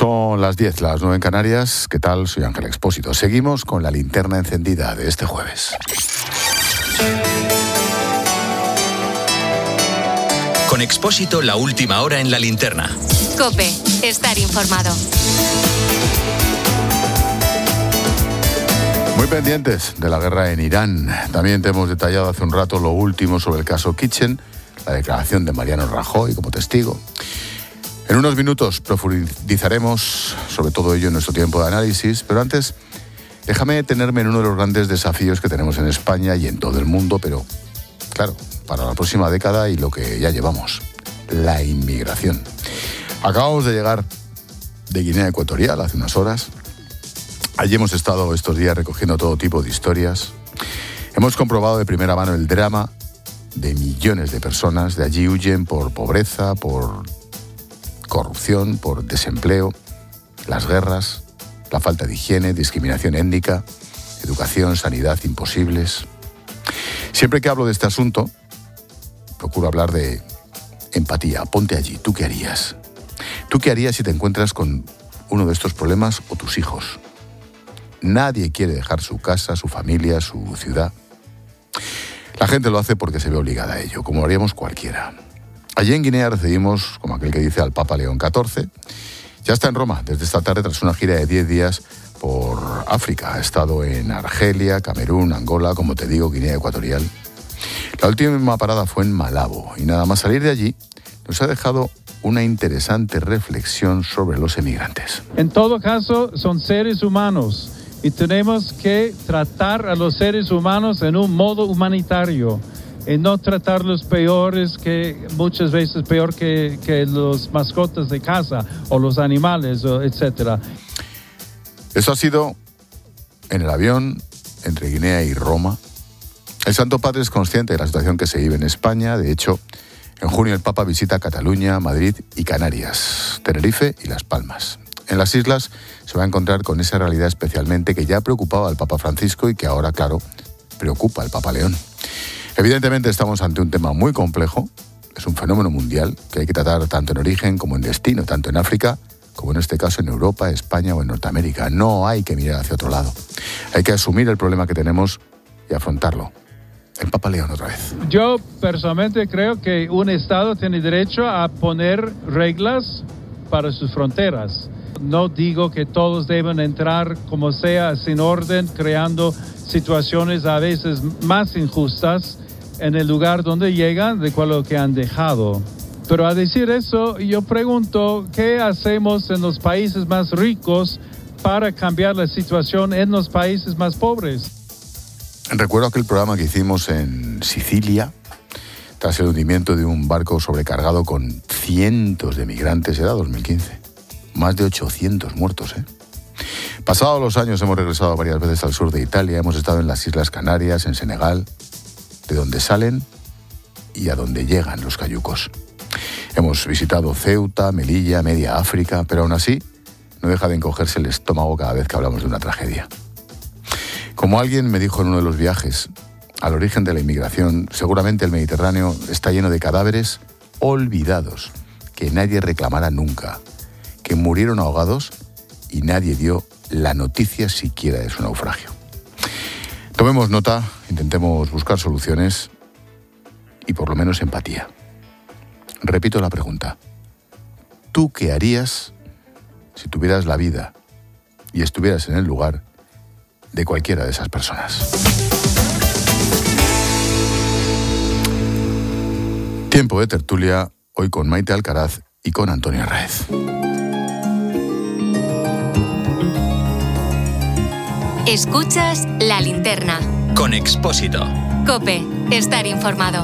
Son las 10, las 9 en Canarias. ¿Qué tal? Soy Ángel Expósito. Seguimos con la linterna encendida de este jueves. Con Expósito, la última hora en la linterna. COPE, estar informado. Muy pendientes de la guerra en Irán. También te hemos detallado hace un rato lo último sobre el caso Kitchen, la declaración de Mariano Rajoy como testigo. En unos minutos profundizaremos sobre todo ello en nuestro tiempo de análisis, pero antes déjame detenerme en uno de los grandes desafíos que tenemos en España y en todo el mundo, pero claro, para la próxima década y lo que ya llevamos, la inmigración. Acabamos de llegar de Guinea Ecuatorial hace unas horas. Allí hemos estado estos días recogiendo todo tipo de historias. Hemos comprobado de primera mano el drama de millones de personas. De allí huyen por pobreza, por corrupción, por desempleo, las guerras, la falta de higiene, discriminación étnica, educación, sanidad imposibles. Siempre que hablo de este asunto, procuro hablar de empatía. Ponte allí. ¿Tú qué harías? ¿Tú qué harías si te encuentras con uno de estos problemas o tus hijos? Nadie quiere dejar su casa, su familia, su ciudad. La gente lo hace porque se ve obligada a ello, como lo haríamos cualquiera. Allí en Guinea recibimos, como aquel que dice, al Papa León XIV. Ya está en Roma desde esta tarde tras una gira de 10 días por África. Ha estado en Argelia, Camerún, Angola, como te digo, Guinea Ecuatorial. La última parada fue en Malabo y nada más salir de allí nos ha dejado una interesante reflexión sobre los emigrantes. En todo caso, son seres humanos y tenemos que tratar a los seres humanos en un modo humanitario y no tratarlos peores que muchas veces peor que los mascotas de casa o los animales, etc. Eso ha sido en el avión entre Guinea y Roma. El Santo Padre es consciente de la situación que se vive en España. De hecho, en junio el Papa visita Cataluña, Madrid y Canarias, Tenerife y Las Palmas. En las islas se va a encontrar con esa realidad especialmente que ya preocupaba al Papa Francisco y que ahora, claro, preocupa al Papa León. Evidentemente estamos ante un tema muy complejo. Es un fenómeno mundial que hay que tratar tanto en origen como en destino, tanto en África como en este caso en Europa, España o en Norteamérica. No hay que mirar hacia otro lado. Hay que asumir el problema que tenemos y afrontarlo. El Papa León otra vez. Yo personalmente creo que un Estado tiene derecho a poner reglas para sus fronteras. No digo que todos deben entrar como sea, sin orden, creando situaciones a veces más injustas en el lugar donde llegan de lo que han dejado. Pero a decir eso, yo pregunto, ¿qué hacemos en los países más ricos para cambiar la situación en los países más pobres? Recuerdo aquel programa que hicimos en Sicilia, tras el hundimiento de un barco sobrecargado con cientos de migrantes, era 2015. Más de 800 muertos, ¿eh? Pasados los años hemos regresado varias veces al sur de Italia, hemos estado en las Islas Canarias, en Senegal, de donde salen y a donde llegan los cayucos. Hemos visitado Ceuta, Melilla, Media África, pero aún así no deja de encogerse el estómago cada vez que hablamos de una tragedia. Como alguien me dijo en uno de los viajes, al origen de la inmigración, seguramente el Mediterráneo está lleno de cadáveres olvidados, que nadie reclamará nunca, que murieron ahogados y nadie dio la noticia siquiera de su naufragio. Tomemos nota, intentemos buscar soluciones y por lo menos empatía. Repito la pregunta. ¿Tú qué harías si tuvieras la vida y estuvieras en el lugar de cualquiera de esas personas? Tiempo de tertulia, hoy con Maite Alcaraz y con Antonio Arraez. Escuchas La Linterna. Con Expósito. COPE, estar informado.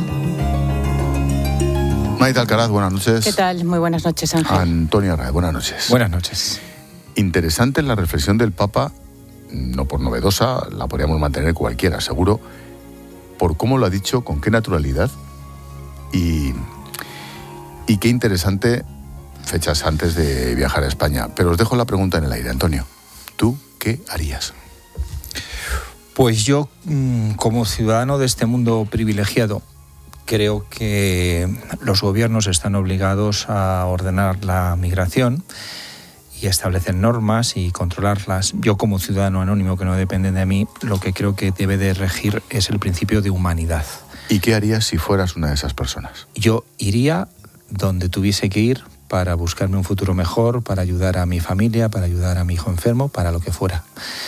Maite Alcaraz, buenas noches. ¿Qué tal? Muy buenas noches, Ángel. Antonio Arraez, buenas noches. Buenas noches. Interesante la reflexión del Papa, no por novedosa, la podríamos mantener cualquiera, seguro, por cómo lo ha dicho, con qué naturalidad y qué interesante fechas antes de viajar a España. Pero os dejo la pregunta en el aire, Antonio. ¿Tú qué harías? Pues yo, como ciudadano de este mundo privilegiado, creo que los gobiernos están obligados a ordenar la migración y establecer normas y controlarlas. Yo, como ciudadano anónimo que no depende de mí, lo que creo que debe de regir es el principio de humanidad. ¿Y qué harías si fueras una de esas personas? Yo iría donde tuviese que ir para buscarme un futuro mejor, para ayudar a mi familia, para ayudar a mi hijo enfermo, para lo que fuera.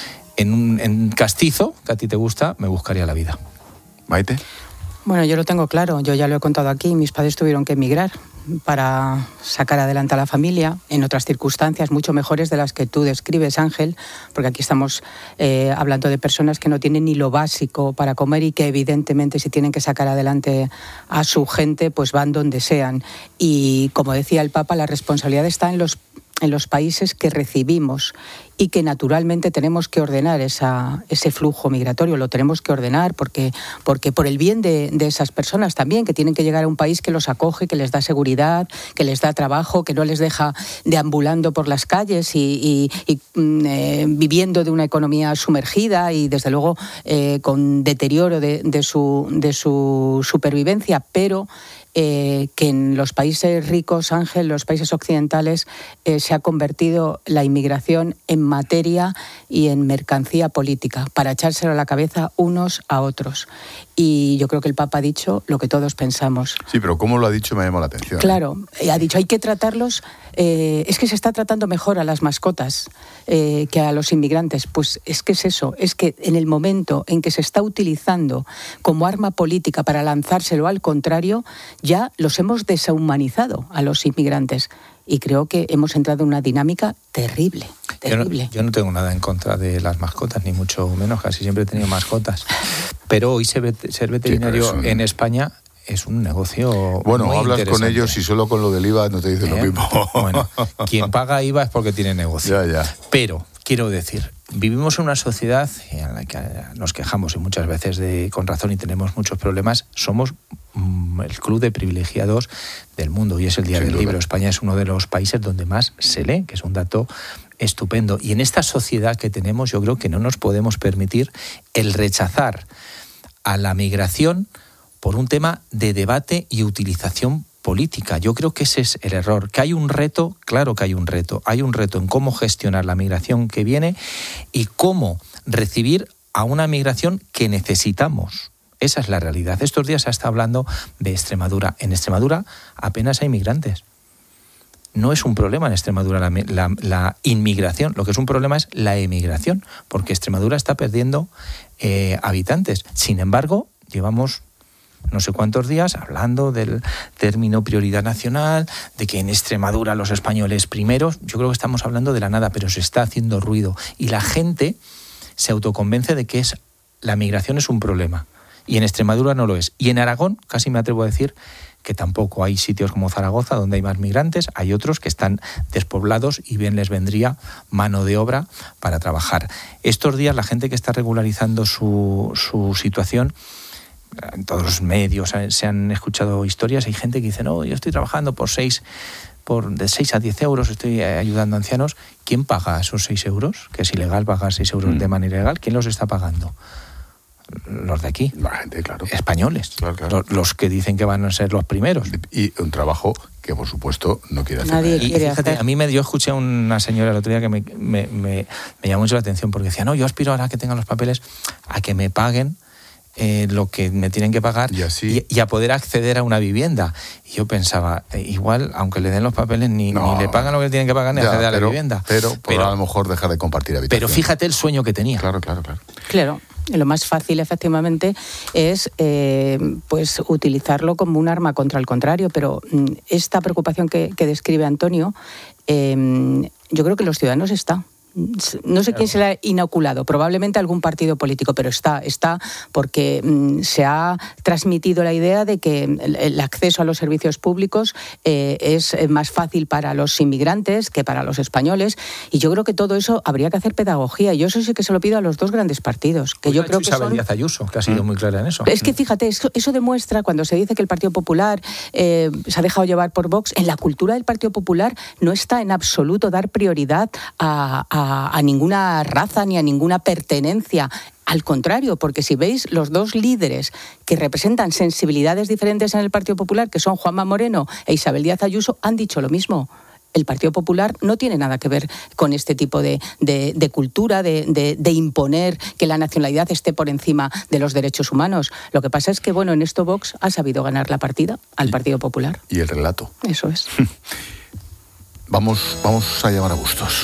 En Castizo, que a ti te gusta, me buscaría la vida. ¿Maite? Bueno, yo lo tengo claro, yo ya lo he contado aquí, mis padres tuvieron que emigrar para sacar adelante a la familia en otras circunstancias mucho mejores de las que tú describes, Ángel, porque aquí estamos hablando de personas que no tienen ni lo básico para comer y que evidentemente si tienen que sacar adelante a su gente, pues van donde sean. Y como decía el Papa, la responsabilidad está en los países que recibimos y que naturalmente tenemos que ordenar ese flujo migratorio, lo tenemos que ordenar porque por el bien de esas personas también, que tienen que llegar a un país que los acoge, que les da seguridad, que les da trabajo, que no les deja deambulando por las calles y viviendo de una economía sumergida y desde luego con deterioro de su supervivencia, pero que en los países ricos, Ángel, los países occidentales, se ha convertido la inmigración en materia y en mercancía política, para echárselo a la cabeza unos a otros. Y yo creo que el Papa ha dicho lo que todos pensamos. Sí, pero ¿cómo lo ha dicho? Me ha llamado la atención. Claro, ha dicho, hay que tratarlos, es que se está tratando mejor a las mascotas que a los inmigrantes. Pues es que es eso, es que en el momento en que se está utilizando como arma política para lanzárselo al contrario, ya los hemos deshumanizado a los inmigrantes. Y creo que hemos entrado en una dinámica terrible. Yo no tengo nada en contra de las mascotas, ni mucho menos, casi siempre he tenido mascotas. Pero hoy ser veterinario en España es un negocio bueno, muy hablas interesante. con ellos y solo con lo del IVA no te dicen lo mismo. Bueno, quien paga IVA es porque tiene negocio. Ya. Pero, quiero decir, vivimos en una sociedad en la que nos quejamos y muchas veces con razón y tenemos muchos problemas. Somos el club de privilegiados del mundo y es el Día del Libro. España es uno de los países donde más se lee, que es un dato estupendo. Y en esta sociedad que tenemos, yo creo que no nos podemos permitir el rechazar a la migración por un tema de debate y utilización política. Yo creo que ese es el error. Que hay un reto, claro que hay un reto. Hay un reto en cómo gestionar la migración que viene y cómo recibir a una migración que necesitamos. Esa es la realidad. Estos días se está hablando de Extremadura. En Extremadura apenas hay migrantes. No es un problema en Extremadura la inmigración. Lo que es un problema es la emigración, porque Extremadura está perdiendo habitantes. Sin embargo, llevamos no sé cuántos días hablando del término prioridad nacional, de que en Extremadura los españoles primeros. Yo creo que estamos hablando de la nada, pero se está haciendo ruido. Y la gente se autoconvence de que la migración es un problema. Y en Extremadura no lo es. Y en Aragón, casi me atrevo a decir que tampoco. Hay sitios como Zaragoza donde hay más migrantes, hay otros que están despoblados y bien les vendría mano de obra para trabajar. Estos días la gente que está regularizando su situación, en todos los medios se han escuchado historias, hay gente que dice, no, yo estoy trabajando de 6 a 10 euros, estoy ayudando a ancianos. ¿Quién paga esos 6 euros? Que es ilegal pagar 6 euros de manera ilegal. ¿Quién los está pagando? Los de aquí. La gente, claro. Españoles. Claro. Los que dicen que van a ser los primeros. Y un trabajo que, por supuesto, no quiere hacer. Nadie quiere hacer. A mí yo escuché a una señora el otro día que me llamó mucho la atención porque decía, no, yo aspiro ahora que tengan los papeles a que me paguen lo que me tienen que pagar y a poder acceder a una vivienda. Y yo pensaba, igual, aunque le den los papeles, ni le pagan lo que tienen que pagar ni acceder a la vivienda. Pero a lo mejor dejar de compartir habitación. Pero fíjate el sueño que tenía. Claro. Lo más fácil, efectivamente, es pues utilizarlo como un arma contra el contrario. Pero esta preocupación que describe Antonio, yo creo que los ciudadanos está. No sé quién se la ha inoculado, probablemente algún partido político, pero está porque se ha transmitido la idea de que el acceso a los servicios públicos es más fácil para los inmigrantes que para los españoles, y yo creo que todo eso habría que hacer pedagogía, y yo eso sí que se lo pido a los dos grandes partidos, que yo creo que Isabel Díaz Ayuso, que ha sido muy clara en eso. Es que fíjate, eso demuestra, cuando se dice que el Partido Popular se ha dejado llevar por Vox, en la cultura del Partido Popular no está en absoluto dar prioridad a ninguna raza ni a ninguna pertenencia. Al contrario, porque si veis los dos líderes que representan sensibilidades diferentes en el Partido Popular, que son Juanma Moreno e Isabel Díaz Ayuso, han dicho lo mismo. el Partido Popular no tiene nada que ver con este tipo de cultura, de imponer que la nacionalidad esté por encima de los derechos humanos. Lo que pasa es que, en esto Vox ha sabido ganar la partida al Partido Popular. Y el relato. Eso es. Vamos a llamar a Bustos.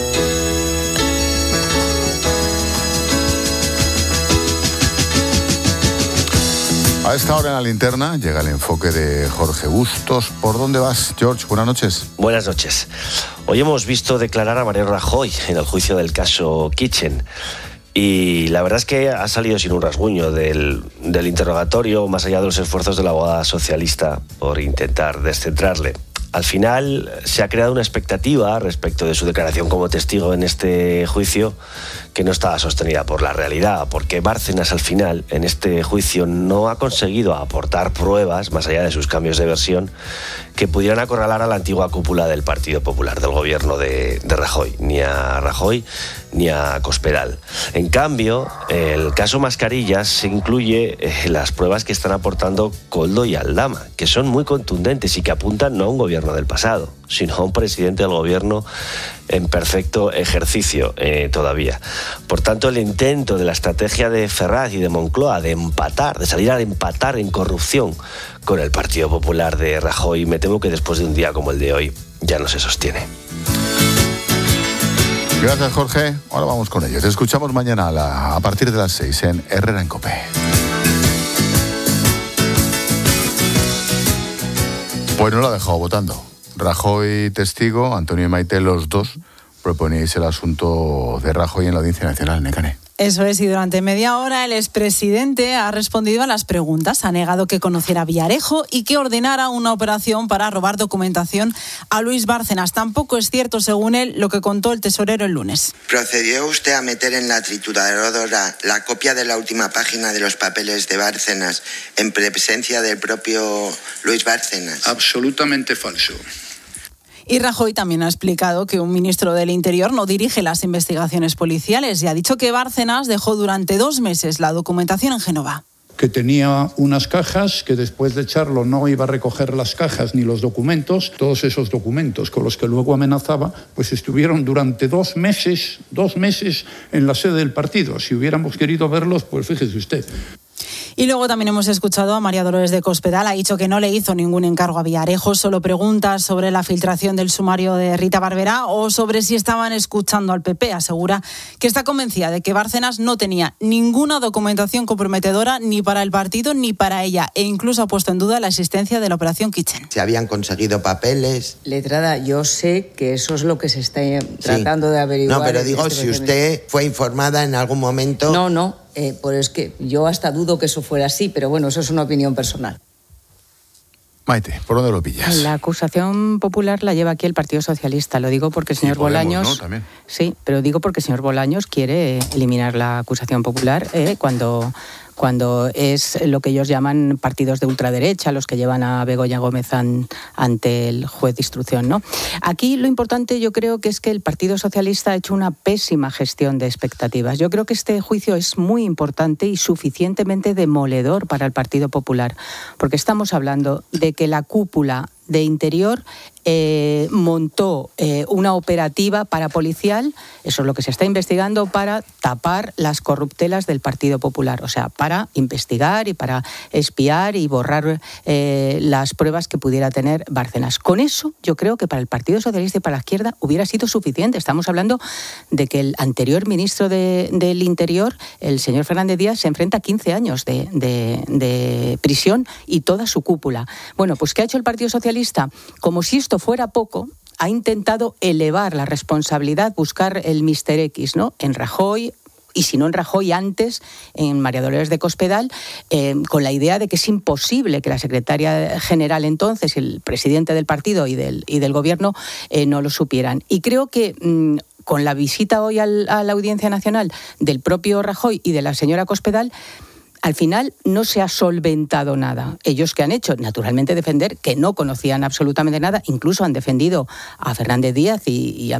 A esta hora en la linterna llega el enfoque de Jorge Bustos. ¿Por dónde vas, George? Buenas noches. Buenas noches. Hoy hemos visto declarar a Mariano Rajoy en el juicio del caso Kitchen. Y la verdad es que ha salido sin un rasguño del interrogatorio, más allá de los esfuerzos de la abogada socialista por intentar descentrarle. Al final se ha creado una expectativa respecto de su declaración como testigo en este juicio que no estaba sostenida por la realidad, porque Bárcenas al final en este juicio no ha conseguido aportar pruebas, más allá de sus cambios de versión, que pudieran acorralar a la antigua cúpula del Partido Popular, del gobierno de Rajoy, ni a Rajoy ni a Cospedal. En cambio, el caso Mascarillas incluye las pruebas que están aportando Koldo y Aldama, que son muy contundentes y que apuntan no a un gobierno del pasado, sino a un presidente del gobierno en perfecto ejercicio todavía. Por tanto, el intento de la estrategia de Ferraz y de Moncloa de salir a empatar en corrupción con el Partido Popular de Rajoy, me temo que después de un día como el de hoy ya no se sostiene. Gracias, Jorge. Ahora vamos con ello. Te escuchamos mañana a partir de las 6 en Herrera en COPE. Pues no lo ha dejado votando. Rajoy testigo, Antonio y Maite, los dos proponéis el asunto de Rajoy en la Audiencia Nacional, Nekane. Eso es, y durante media hora el expresidente ha respondido a las preguntas. Ha negado que conociera a Villarejo y que ordenara una operación para robar documentación a Luis Bárcenas. Tampoco es cierto, según él, lo que contó el tesorero el lunes. ¿Procedió usted a meter en la trituradora la copia de la última página de los papeles de Bárcenas en presencia del propio Luis Bárcenas? Absolutamente falso. Y Rajoy también ha explicado que un ministro del Interior no dirige las investigaciones policiales y ha dicho que Bárcenas dejó durante 2 meses la documentación en Génova. Que tenía unas cajas, que después de echarlo no iba a recoger las cajas ni los documentos. Todos esos documentos con los que luego amenazaba, pues estuvieron durante 2 meses en la sede del partido. Si hubiéramos querido verlos, pues fíjese usted. Y luego también hemos escuchado a María Dolores de Cospedal. Ha dicho que no le hizo ningún encargo a Villarejo, solo preguntas sobre la filtración del sumario de Rita Barberá o sobre si estaban escuchando al PP. Asegura que está convencida de que Bárcenas no tenía ninguna documentación comprometedora ni para el partido ni para ella, e incluso ha puesto en duda la existencia de la operación Kitchen. ¿Se habían conseguido papeles? Letrada, yo sé que eso es lo que se está tratando de averiguar. No, pero digo, si usted fue informada en algún momento... No. Pues es que yo hasta dudo que eso fuera así, pero bueno, eso es una opinión personal. Maite, ¿por dónde lo pillas? La acusación popular la lleva aquí el Partido Socialista. Lo digo porque el señor Bolaños... ¿no? También. Sí, pero digo porque el señor Bolaños quiere eliminar la acusación popular cuando es lo que ellos llaman partidos de ultraderecha, los que llevan a Begoña Gómez ante el juez de instrucción, ¿no? Aquí lo importante yo creo que es que el Partido Socialista ha hecho una pésima gestión de expectativas. Yo creo que este juicio es muy importante y suficientemente demoledor para el Partido Popular, porque estamos hablando de que la cúpula de Interior montó una operativa parapolicial, eso es lo que se está investigando, para tapar las corruptelas del Partido Popular, o sea, para investigar y para espiar y borrar las pruebas que pudiera tener Bárcenas. Con eso, yo creo que para el Partido Socialista y para la izquierda hubiera sido suficiente. Estamos hablando de que el anterior ministro del Interior, el señor Fernández Díaz, se enfrenta a 15 años de prisión y toda su cúpula. Bueno, pues ¿qué ha hecho el Partido Socialista? Como si esto fuera poco, ha intentado elevar la responsabilidad, buscar el Mr. X, ¿no? En Rajoy, y si no en Rajoy, antes en María Dolores de Cospedal, con la idea de que es imposible que la secretaria general entonces, el presidente del partido y del gobierno no lo supieran. Y creo que con la visita hoy a la Audiencia Nacional del propio Rajoy y de la señora Cospedal, al final no se ha solventado nada. Ellos que han hecho, naturalmente, defender que no conocían absolutamente nada, incluso han defendido a Fernández Díaz y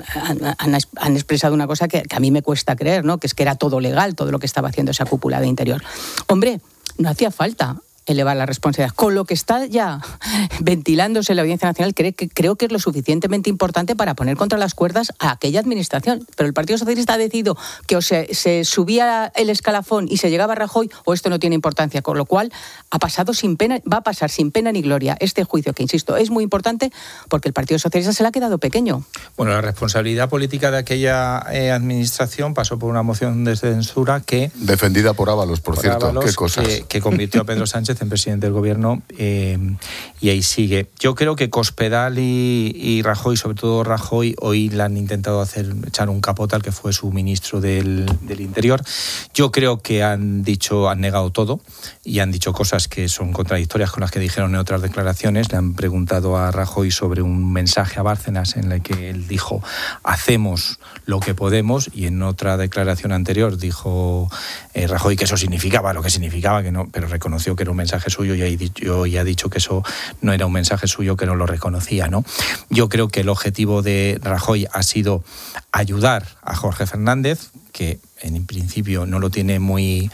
han expresado una cosa que a mí me cuesta creer, ¿no? Que es que era todo legal, todo lo que estaba haciendo esa cúpula de Interior. Hombre, no hacía falta elevar la responsabilidad. Con lo que está ya ventilándose en la Audiencia Nacional, creo que es lo suficientemente importante para poner contra las cuerdas a aquella administración. Pero el Partido Socialista ha decidido que o se subía el escalafón y se llegaba a Rajoy, o esto no tiene importancia, con lo cual va a pasar sin pena ni gloria este juicio, que insisto, es muy importante porque el Partido Socialista se le ha quedado pequeño. Bueno, la responsabilidad política de aquella administración pasó por una moción de censura que... Defendida por Ábalos, por cierto. Ábalos, qué cosas. Que convirtió a Pedro Sánchez en presidente del gobierno, y ahí sigue. Yo creo que Cospedal y Rajoy, sobre todo Rajoy, hoy le han intentado echar un capote al que fue su ministro del Interior. Yo creo que han negado todo y han dicho cosas que son contradictorias con las que dijeron en otras declaraciones. Le han preguntado a Rajoy sobre un mensaje a Bárcenas en el que él dijo: hacemos lo que podemos, y en otra declaración anterior dijo Rajoy que eso significaba lo que significaba, que no, pero reconoció que era un mensaje suyo, y ha dicho que eso no era un mensaje suyo, que no lo reconocía, ¿no? Yo creo que el objetivo de Rajoy ha sido ayudar a Jorge Fernández, que en principio no lo tiene muy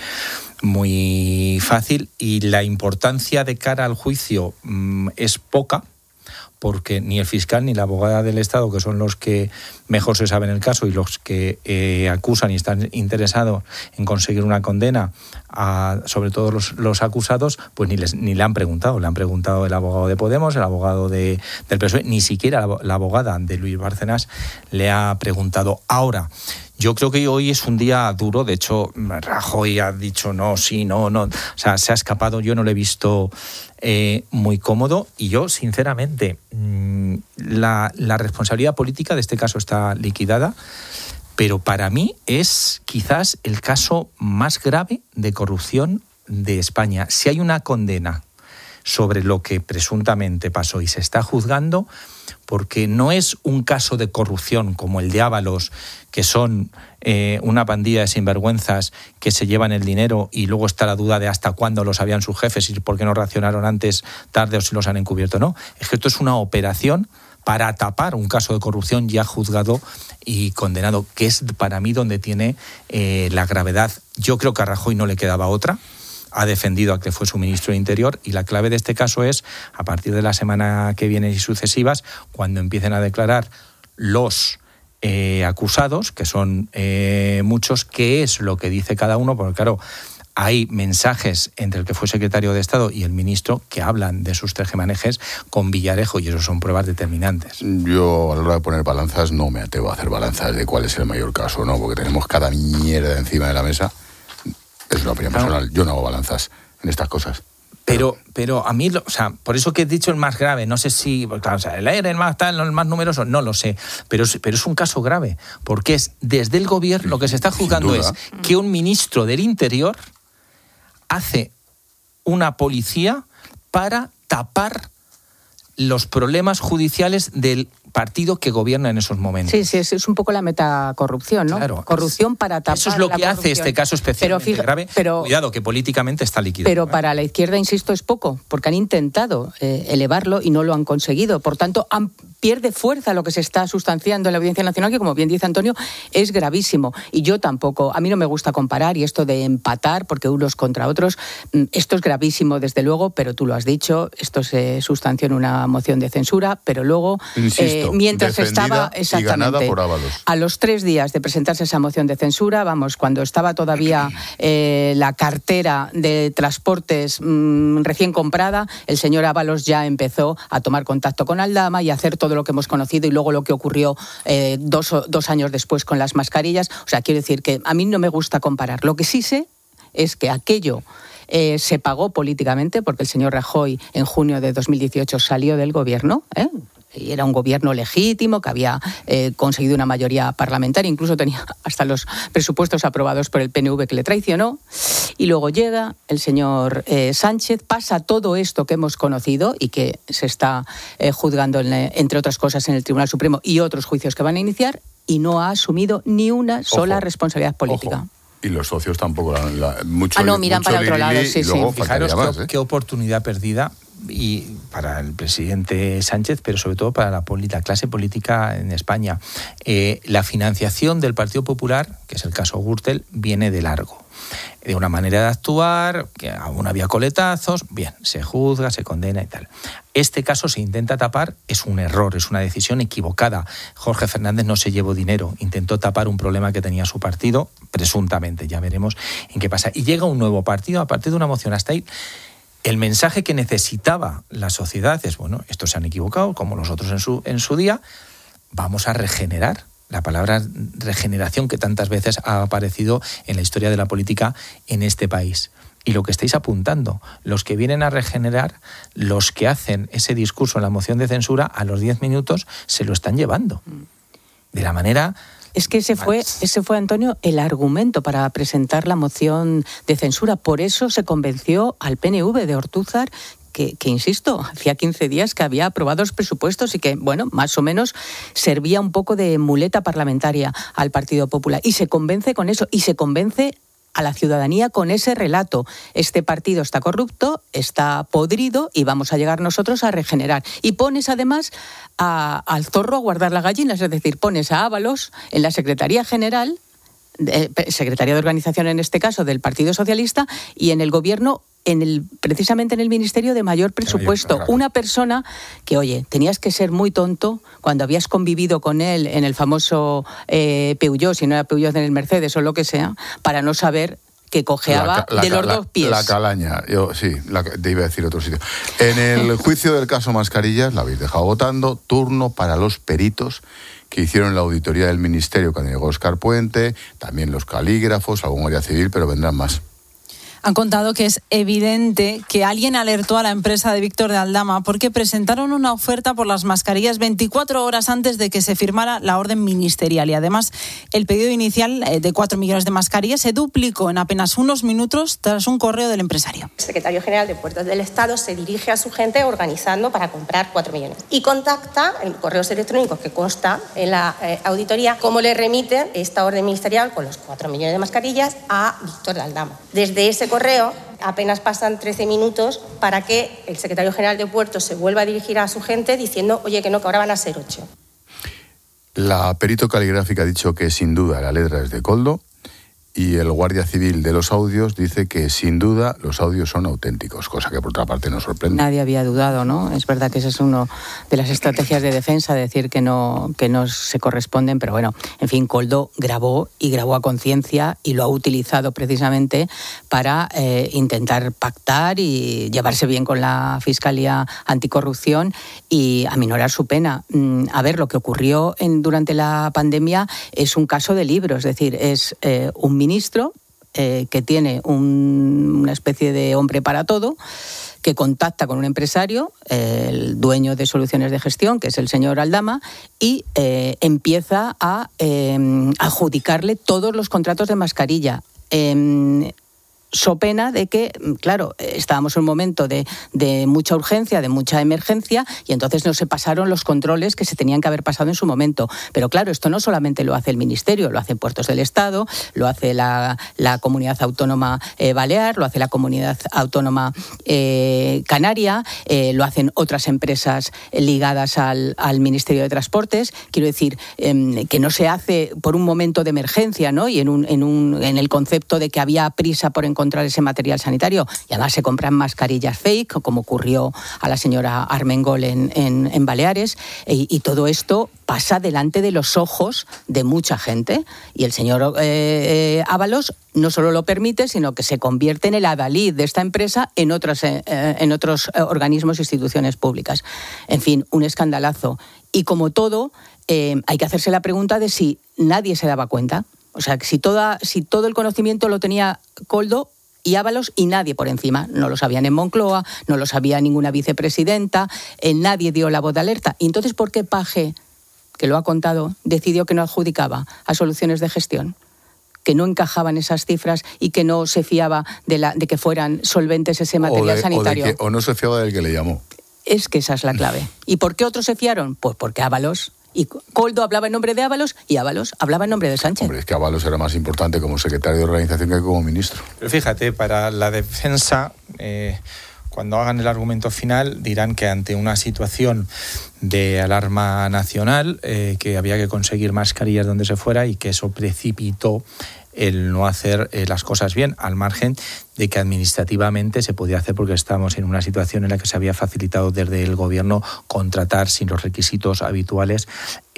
fácil, y la importancia de cara al juicio es poca, porque ni el fiscal ni la abogada del Estado, que son los que mejor se saben el caso y los que acusan y están interesados en conseguir una condena, sobre todo los acusados, pues ni le han preguntado. Le han preguntado el abogado de Podemos, el abogado del PSOE, ni siquiera la abogada de Luis Bárcenas le ha preguntado. Ahora, yo creo que hoy es un día duro. De hecho, Rajoy ha dicho no, sí, no. O sea, se ha escapado. Yo no lo he visto muy cómodo. Y yo, sinceramente, la responsabilidad política de este caso está liquidada. Pero para mí es quizás el caso más grave de corrupción de España. Si hay una condena sobre lo que presuntamente pasó y se está juzgando, porque no es un caso de corrupción como el de Ábalos, que son una pandilla de sinvergüenzas que se llevan el dinero y luego está la duda de hasta cuándo lo sabían sus jefes y por qué no reaccionaron antes, tarde, o si los han encubierto. No, es que esto es una operación para tapar un caso de corrupción ya juzgado y condenado, que es para mí donde tiene la gravedad. Yo creo que a Rajoy no le quedaba otra. Ha defendido a que fue su ministro de Interior, y la clave de este caso es, a partir de la semana que viene y sucesivas, cuando empiecen a declarar los acusados, que son muchos, qué es lo que dice cada uno, porque claro, hay mensajes entre el que fue secretario de Estado y el ministro que hablan de sus tejemanejes con Villarejo, y eso son pruebas determinantes. Yo, a la hora de poner balanzas, no me atrevo a hacer balanzas de cuál es el mayor caso, ¿no? Porque tenemos cada mierda encima de la mesa. Es una opinión personal. Yo no hago balanzas en estas cosas. Pero a mí, o sea, por eso que he dicho el más grave, no sé si, claro, o sea, el más tal, el más numeroso, no lo sé, pero es un caso grave, porque es desde el gobierno, lo que se está juzgando es que un ministro del Interior hace una policía para tapar los problemas judiciales del partido que gobierna en esos momentos. Sí, es un poco la metacorrupción, ¿no? Claro, corrupción para tapar. Eso es lo que hace este caso especialmente grave. Cuidado, que políticamente está liquidado. Pero para la izquierda, insisto, es poco, porque han intentado elevarlo y no lo han conseguido. Por tanto, pierde fuerza lo que se está sustanciando en la Audiencia Nacional, que, como bien dice Antonio, es gravísimo. Y yo tampoco, a mí no me gusta comparar, y esto de empatar, porque unos contra otros, esto es gravísimo, desde luego, pero tú lo has dicho, esto se sustanció en una moción de censura, pero luego... Insisto, mientras estaba y ganada por Ábalos. A los 3 días de presentarse esa moción de censura, cuando estaba todavía la cartera de transportes recién comprada, el señor Ábalos ya empezó a tomar contacto con Aldama y a hacer todo lo que hemos conocido, y luego lo que ocurrió 2 años después con las mascarillas. O sea, quiero decir que a mí no me gusta comparar. Lo que sí sé es que aquello se pagó políticamente, porque el señor Rajoy en junio de 2018 salió del gobierno, y era un gobierno legítimo que había conseguido una mayoría parlamentaria, incluso tenía hasta los presupuestos aprobados por el PNV, que le traicionó, y luego llega el señor Sánchez, pasa todo esto que hemos conocido y que se está juzgando, entre otras cosas, en el Tribunal Supremo y otros juicios que van a iniciar, y no ha asumido ni una sola responsabilidad política. Ojo. Y los socios tampoco miran para otro lado, sí. Fijaros qué oportunidad perdida, y para el presidente Sánchez, pero sobre todo para la clase política en España. La financiación del Partido Popular, que es el caso Gürtel, viene de largo. de una manera de actuar, que aún había coletazos, bien, se juzga, se condena y tal. Este caso se intenta tapar, es un error, es una decisión equivocada. Jorge Fernández no se llevó dinero, intentó tapar un problema que tenía su partido, presuntamente, ya veremos en qué pasa. Y llega un nuevo partido a partir de una moción. Hasta ahí el mensaje que necesitaba la sociedad es, bueno, estos se han equivocado, como los otros en su día, vamos a regenerar. La palabra regeneración que tantas veces ha aparecido en la historia de la política en este país. Y lo que estáis apuntando, los que vienen a regenerar, los que hacen ese discurso en la moción de censura, a los 10 minutos se lo están llevando. De la manera... Es que ese fue, Antonio, el argumento para presentar la moción de censura. Por eso se convenció al PNV de Ortúzar, que insisto, hacía 15 días que había aprobado los presupuestos y que, bueno, más o menos servía un poco de muleta parlamentaria al Partido Popular. Y se convence con eso, y se convence a la ciudadanía con ese relato. Este partido está corrupto, está podrido y vamos a llegar nosotros a regenerar. Y pones además al zorro a guardar las gallinas, es decir, pones a Ábalos en la Secretaría General, Secretaría de Organización en este caso del Partido Socialista, y en el Gobierno, precisamente en el Ministerio de mayor presupuesto. Una persona que, oye, tenías que ser muy tonto cuando habías convivido con él en el famoso Peugeot, si no era Peugeot en el Mercedes o lo que sea, para no saber que cojeaba de los dos pies. La calaña, te iba a decir otro sitio. En el juicio del caso Mascarillas, la habéis dejado votando, turno para los peritos que hicieron la auditoría del Ministerio cuando llegó Óscar Puente, también los calígrafos, algún guardia civil, pero vendrán más. Han contado que es evidente que alguien alertó a la empresa de Víctor de Aldama porque presentaron una oferta por las mascarillas 24 horas antes de que se firmara la orden ministerial. Y además, el pedido inicial de 4 millones de mascarillas se duplicó en apenas unos minutos tras un correo del empresario. El secretario general de Puertos del Estado se dirige a su gente organizando para comprar 4 millones. Y contacta en correos electrónicos que consta en la auditoría cómo le remite esta orden ministerial con los 4 millones de mascarillas a Víctor de Aldama. Desde ese correo apenas pasan 13 minutos para que el secretario general de Puertos se vuelva a dirigir a su gente diciendo, oye, que no, que ahora van a ser 8. La perito caligráfica ha dicho que sin duda la letra es de Koldo, y el guardia civil de los audios dice que sin duda los audios son auténticos, cosa que por otra parte nos sorprende. Nadie había dudado, ¿no? Es verdad que esa es una de las estrategias de defensa, decir que no se corresponden, pero bueno, en fin, Koldo grabó a conciencia y lo ha utilizado precisamente para intentar pactar y llevarse bien con la Fiscalía Anticorrupción y aminorar su pena. A ver, lo que ocurrió durante la pandemia es un caso de libro, es decir, es un ministro que tiene una especie de hombre para todo, que contacta con un empresario, el dueño de Soluciones de Gestión, que es el señor Aldama, y empieza a adjudicarle todos los contratos de mascarilla. So pena de que, claro, estábamos en un momento de mucha urgencia, de mucha emergencia, y entonces no se pasaron los controles que se tenían que haber pasado en su momento. Pero claro, esto no solamente lo hace el Ministerio, lo hace Puertos del Estado, lo hace la Comunidad Autónoma Balear, lo hace la Comunidad Autónoma Canaria, lo hacen otras empresas ligadas al Ministerio de Transportes. Quiero decir, que no se hace por un momento de emergencia, ¿no? Y en el concepto de que había prisa por encontrar ese material sanitario, y además se compran mascarillas fake, como ocurrió a la señora Armengol en Baleares, y todo esto pasa delante de los ojos de mucha gente, y el señor Ábalos no solo lo permite, sino que se convierte en el adalid de esta empresa en otros organismos e instituciones públicas. En fin, un escandalazo. Y como todo, hay que hacerse la pregunta de si nadie se daba cuenta. O sea, si todo el conocimiento lo tenía Koldo y Ábalos y nadie por encima. No lo sabían en Moncloa, no lo sabía ninguna vicepresidenta, nadie dio la voz de alerta. ¿Y entonces por qué Paje, que lo ha contado, decidió que no adjudicaba a Soluciones de Gestión? Que no encajaban esas cifras y que no se fiaba de que fueran solventes ese material sanitario. O no se fiaba del que le llamó. Es que esa es la clave. ¿Y por qué otros se fiaron? Pues porque Ábalos... Y Koldo hablaba en nombre de Ábalos y Ábalos hablaba en nombre de Sánchez. Hombre, es que Ábalos era más importante como secretario de organización que como ministro. Pero fíjate, para la defensa, cuando hagan el argumento final, dirán que ante una situación de alarma nacional, que había que conseguir mascarillas donde se fuera y que eso precipitó el no hacer las cosas bien, al margen de que administrativamente se podía hacer porque estábamos en una situación en la que se había facilitado desde el gobierno contratar sin los requisitos habituales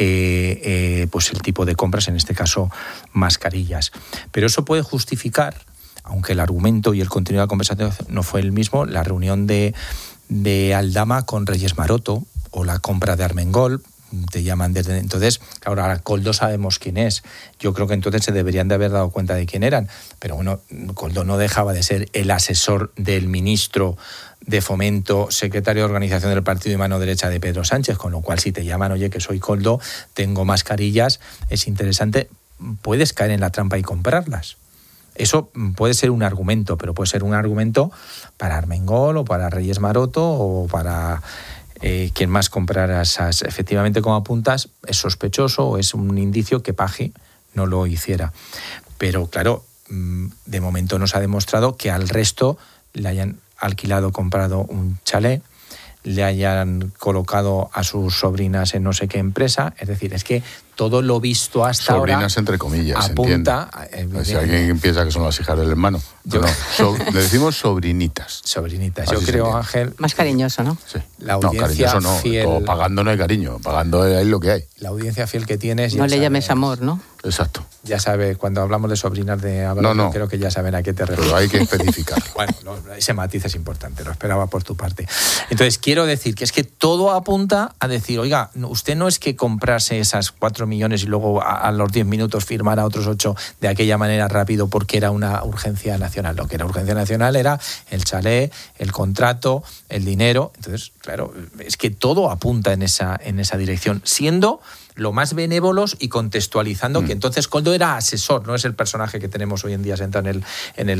pues el tipo de compras, en este caso mascarillas. Pero eso puede justificar, aunque el argumento y el contenido de la conversación no fue el mismo, la reunión de Aldama con Reyes Maroto o la compra de Armengol. Te llaman desde entonces, claro, ahora Koldo sabemos quién es. Yo creo que entonces se deberían de haber dado cuenta de quién eran. Pero bueno, Koldo no dejaba de ser el asesor del ministro de Fomento, secretario de Organización del Partido y mano derecha de Pedro Sánchez, con lo cual si te llaman, oye, que soy Koldo, tengo mascarillas, es interesante, puedes caer en la trampa y comprarlas. Eso puede ser un argumento, pero puede ser un argumento para Armengol o para Reyes Maroto o para quien más comprara esas. Efectivamente, como apuntas, es sospechoso o es un indicio que Paje no lo hiciera. Pero claro, de momento nos ha demostrado que al resto le hayan alquilado, comprado un chalet, le hayan colocado a sus sobrinas en no sé qué empresa. Es decir, es que todo lo visto hasta sobrinas, ahora entre comillas, apunta. Si alguien piensa que son las hijas del hermano. Le decimos sobrinitas. Sobrinitas. Así yo creo, Ángel... Más cariñoso, ¿no? Sí. La audiencia cariñoso no. fiel... Todo pagando no hay cariño. Pagando hay lo que hay. La audiencia fiel que tienes... No le llames amor, ¿no? Exacto. Ya sabe, cuando hablamos de sobrinas de Ábalos, no. creo que ya saben a qué te refieres. Pero hay que especificar. Bueno, ese matiz es importante, lo esperaba por tu parte. Entonces, quiero decir que es que todo apunta a decir, oiga, usted no es que comprase esas 4 millones y luego a los 10 minutos firmara otros 8 de aquella manera rápido porque era una urgencia nacional. Lo que era urgencia nacional era el chalet, el contrato, el dinero. Entonces, claro, es que todo apunta en esa dirección, siendo lo más benévolos y contextualizando que entonces Koldo era asesor, no es el personaje que tenemos hoy en día sentado en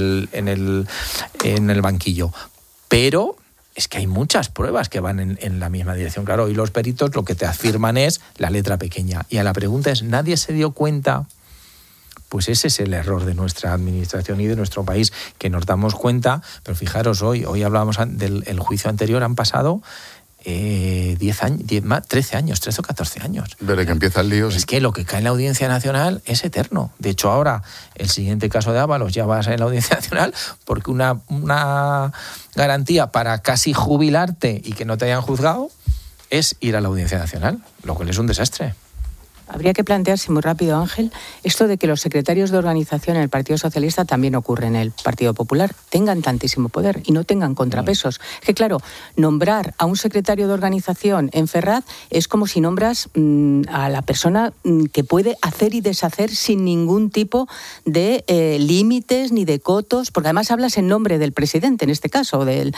el banquillo. Pero es que hay muchas pruebas que van en la misma dirección. Claro, y los peritos lo que te afirman es la letra pequeña. Y a la pregunta es, ¿nadie se dio cuenta? Pues ese es el error de nuestra administración y de nuestro país, que nos damos cuenta. Pero fijaros, hoy hablábamos del juicio anterior, han pasado 13 años, 13 o 14 años. Desde que empieza el lío. Es que lo que cae en la Audiencia Nacional es eterno. De hecho, ahora el siguiente caso de Ábalos ya va a ser en la Audiencia Nacional, porque una garantía para casi jubilarte y que no te hayan juzgado es ir a la Audiencia Nacional, lo cual es un desastre. Habría que plantearse muy rápido, Ángel, esto de que los secretarios de organización en el Partido Socialista también ocurre en el Partido Popular, tengan tantísimo poder y no tengan contrapesos. Que claro, nombrar a un secretario de organización en Ferraz es como si nombras a la persona que puede hacer y deshacer sin ningún tipo de límites ni de cotos, porque además hablas en nombre del presidente, en este caso, o en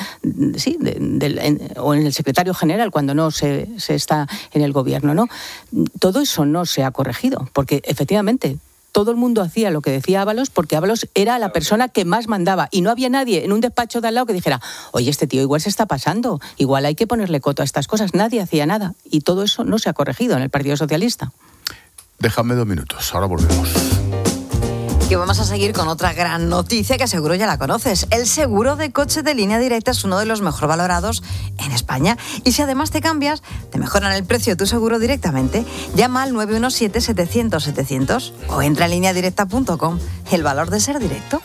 el secretario general cuando no se está en el gobierno, ¿no? Todo eso no se ha corregido, porque efectivamente todo el mundo hacía lo que decía Ábalos porque Ábalos era la persona que más mandaba y no había nadie en un despacho de al lado que dijera, oye, este tío igual se está pasando, igual hay que ponerle coto a estas cosas. Nadie hacía nada y todo eso no se ha corregido en el Partido Socialista. Déjame 2 minutos, ahora volvemos. Que vamos a seguir con otra gran noticia que seguro ya la conoces. El seguro de coche de Línea Directa es uno de los mejor valorados en España. Y si además te cambias, te mejoran el precio de tu seguro directamente. Llama al 917-700-700 o entra en lineadirecta.com. El valor de ser directo.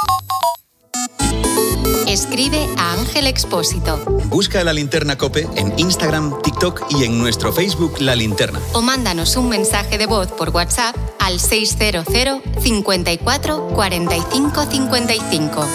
Escribe a Ángel Expósito. Busca La Linterna COPE en Instagram, TikTok y en nuestro Facebook La Linterna. O mándanos un mensaje de voz por WhatsApp al 600 54 45 55.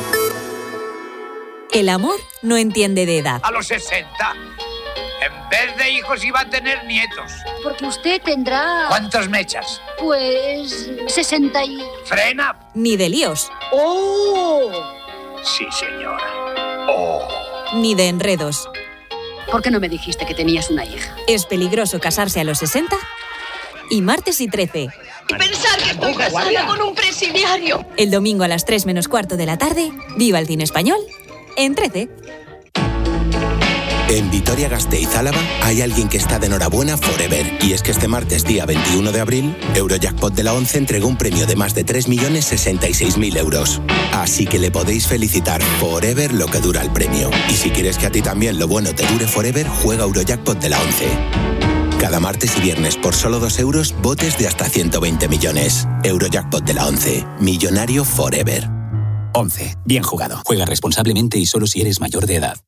El amor no entiende de edad. A los 60, en vez de hijos iba a tener nietos. Porque usted tendrá... ¿Cuántos me echas? Pues 60 y... ¡Frena! Ni de líos. ¡Oh! Sí, señora. ¡Oh! Ni de enredos. ¿Por qué no me dijiste que tenías una hija? Es peligroso casarse a los 60 y martes y 13. Y pensar que estoy casada con un presidiario. El domingo a las 3 menos cuarto de la tarde, viva el cine español en 13. En Vitoria-Gasteiz, Álava, hay alguien que está de enhorabuena forever. Y es que este martes, día 21 de abril, Eurojackpot de la 11 entregó un premio de más de 3.066.000 euros. Así que le podéis felicitar forever lo que dura el premio. Y si quieres que a ti también lo bueno te dure forever, juega Eurojackpot de la 11. Cada martes y viernes por solo 2 euros, botes de hasta 120 millones. Eurojackpot de la 11. Millonario forever. 11. Bien jugado. Juega responsablemente y solo si eres mayor de edad.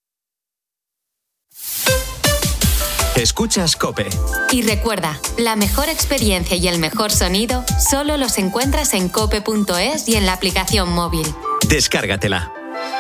Escuchas COPE. Y recuerda, la mejor experiencia y el mejor sonido solo los encuentras en cope.es y en la aplicación móvil. Descárgatela.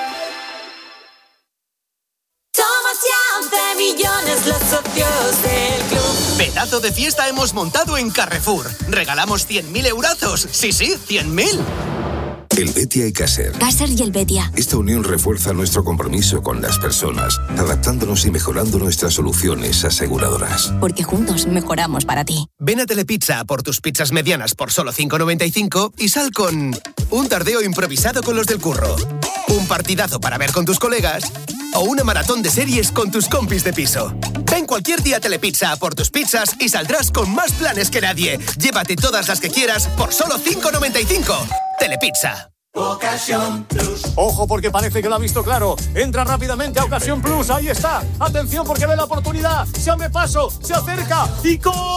Somos ya 11 millones los socios del club. Pedazo de fiesta hemos montado en Carrefour. Regalamos 100.000 eurazos. Sí, 100.000. El Betia y Caser. Caser y el Betia. Esta unión refuerza nuestro compromiso con las personas, adaptándonos y mejorando nuestras soluciones aseguradoras. Porque juntos mejoramos para ti. Ven a Telepizza por tus pizzas medianas por solo 5,95 y sal con un tardeo improvisado con los del curro, un partidazo para ver con tus colegas o una maratón de series con tus compis de piso. Ven cualquier día a Telepizza por tus pizzas y saldrás con más planes que nadie. Llévate todas las que quieras por solo 5,95. Telepizza. Ocasión Plus. Ojo, porque parece que lo ha visto claro. Entra rápidamente a Ocasión Plus. Ahí está. Atención, porque ve la oportunidad. Se abre paso, se acerca y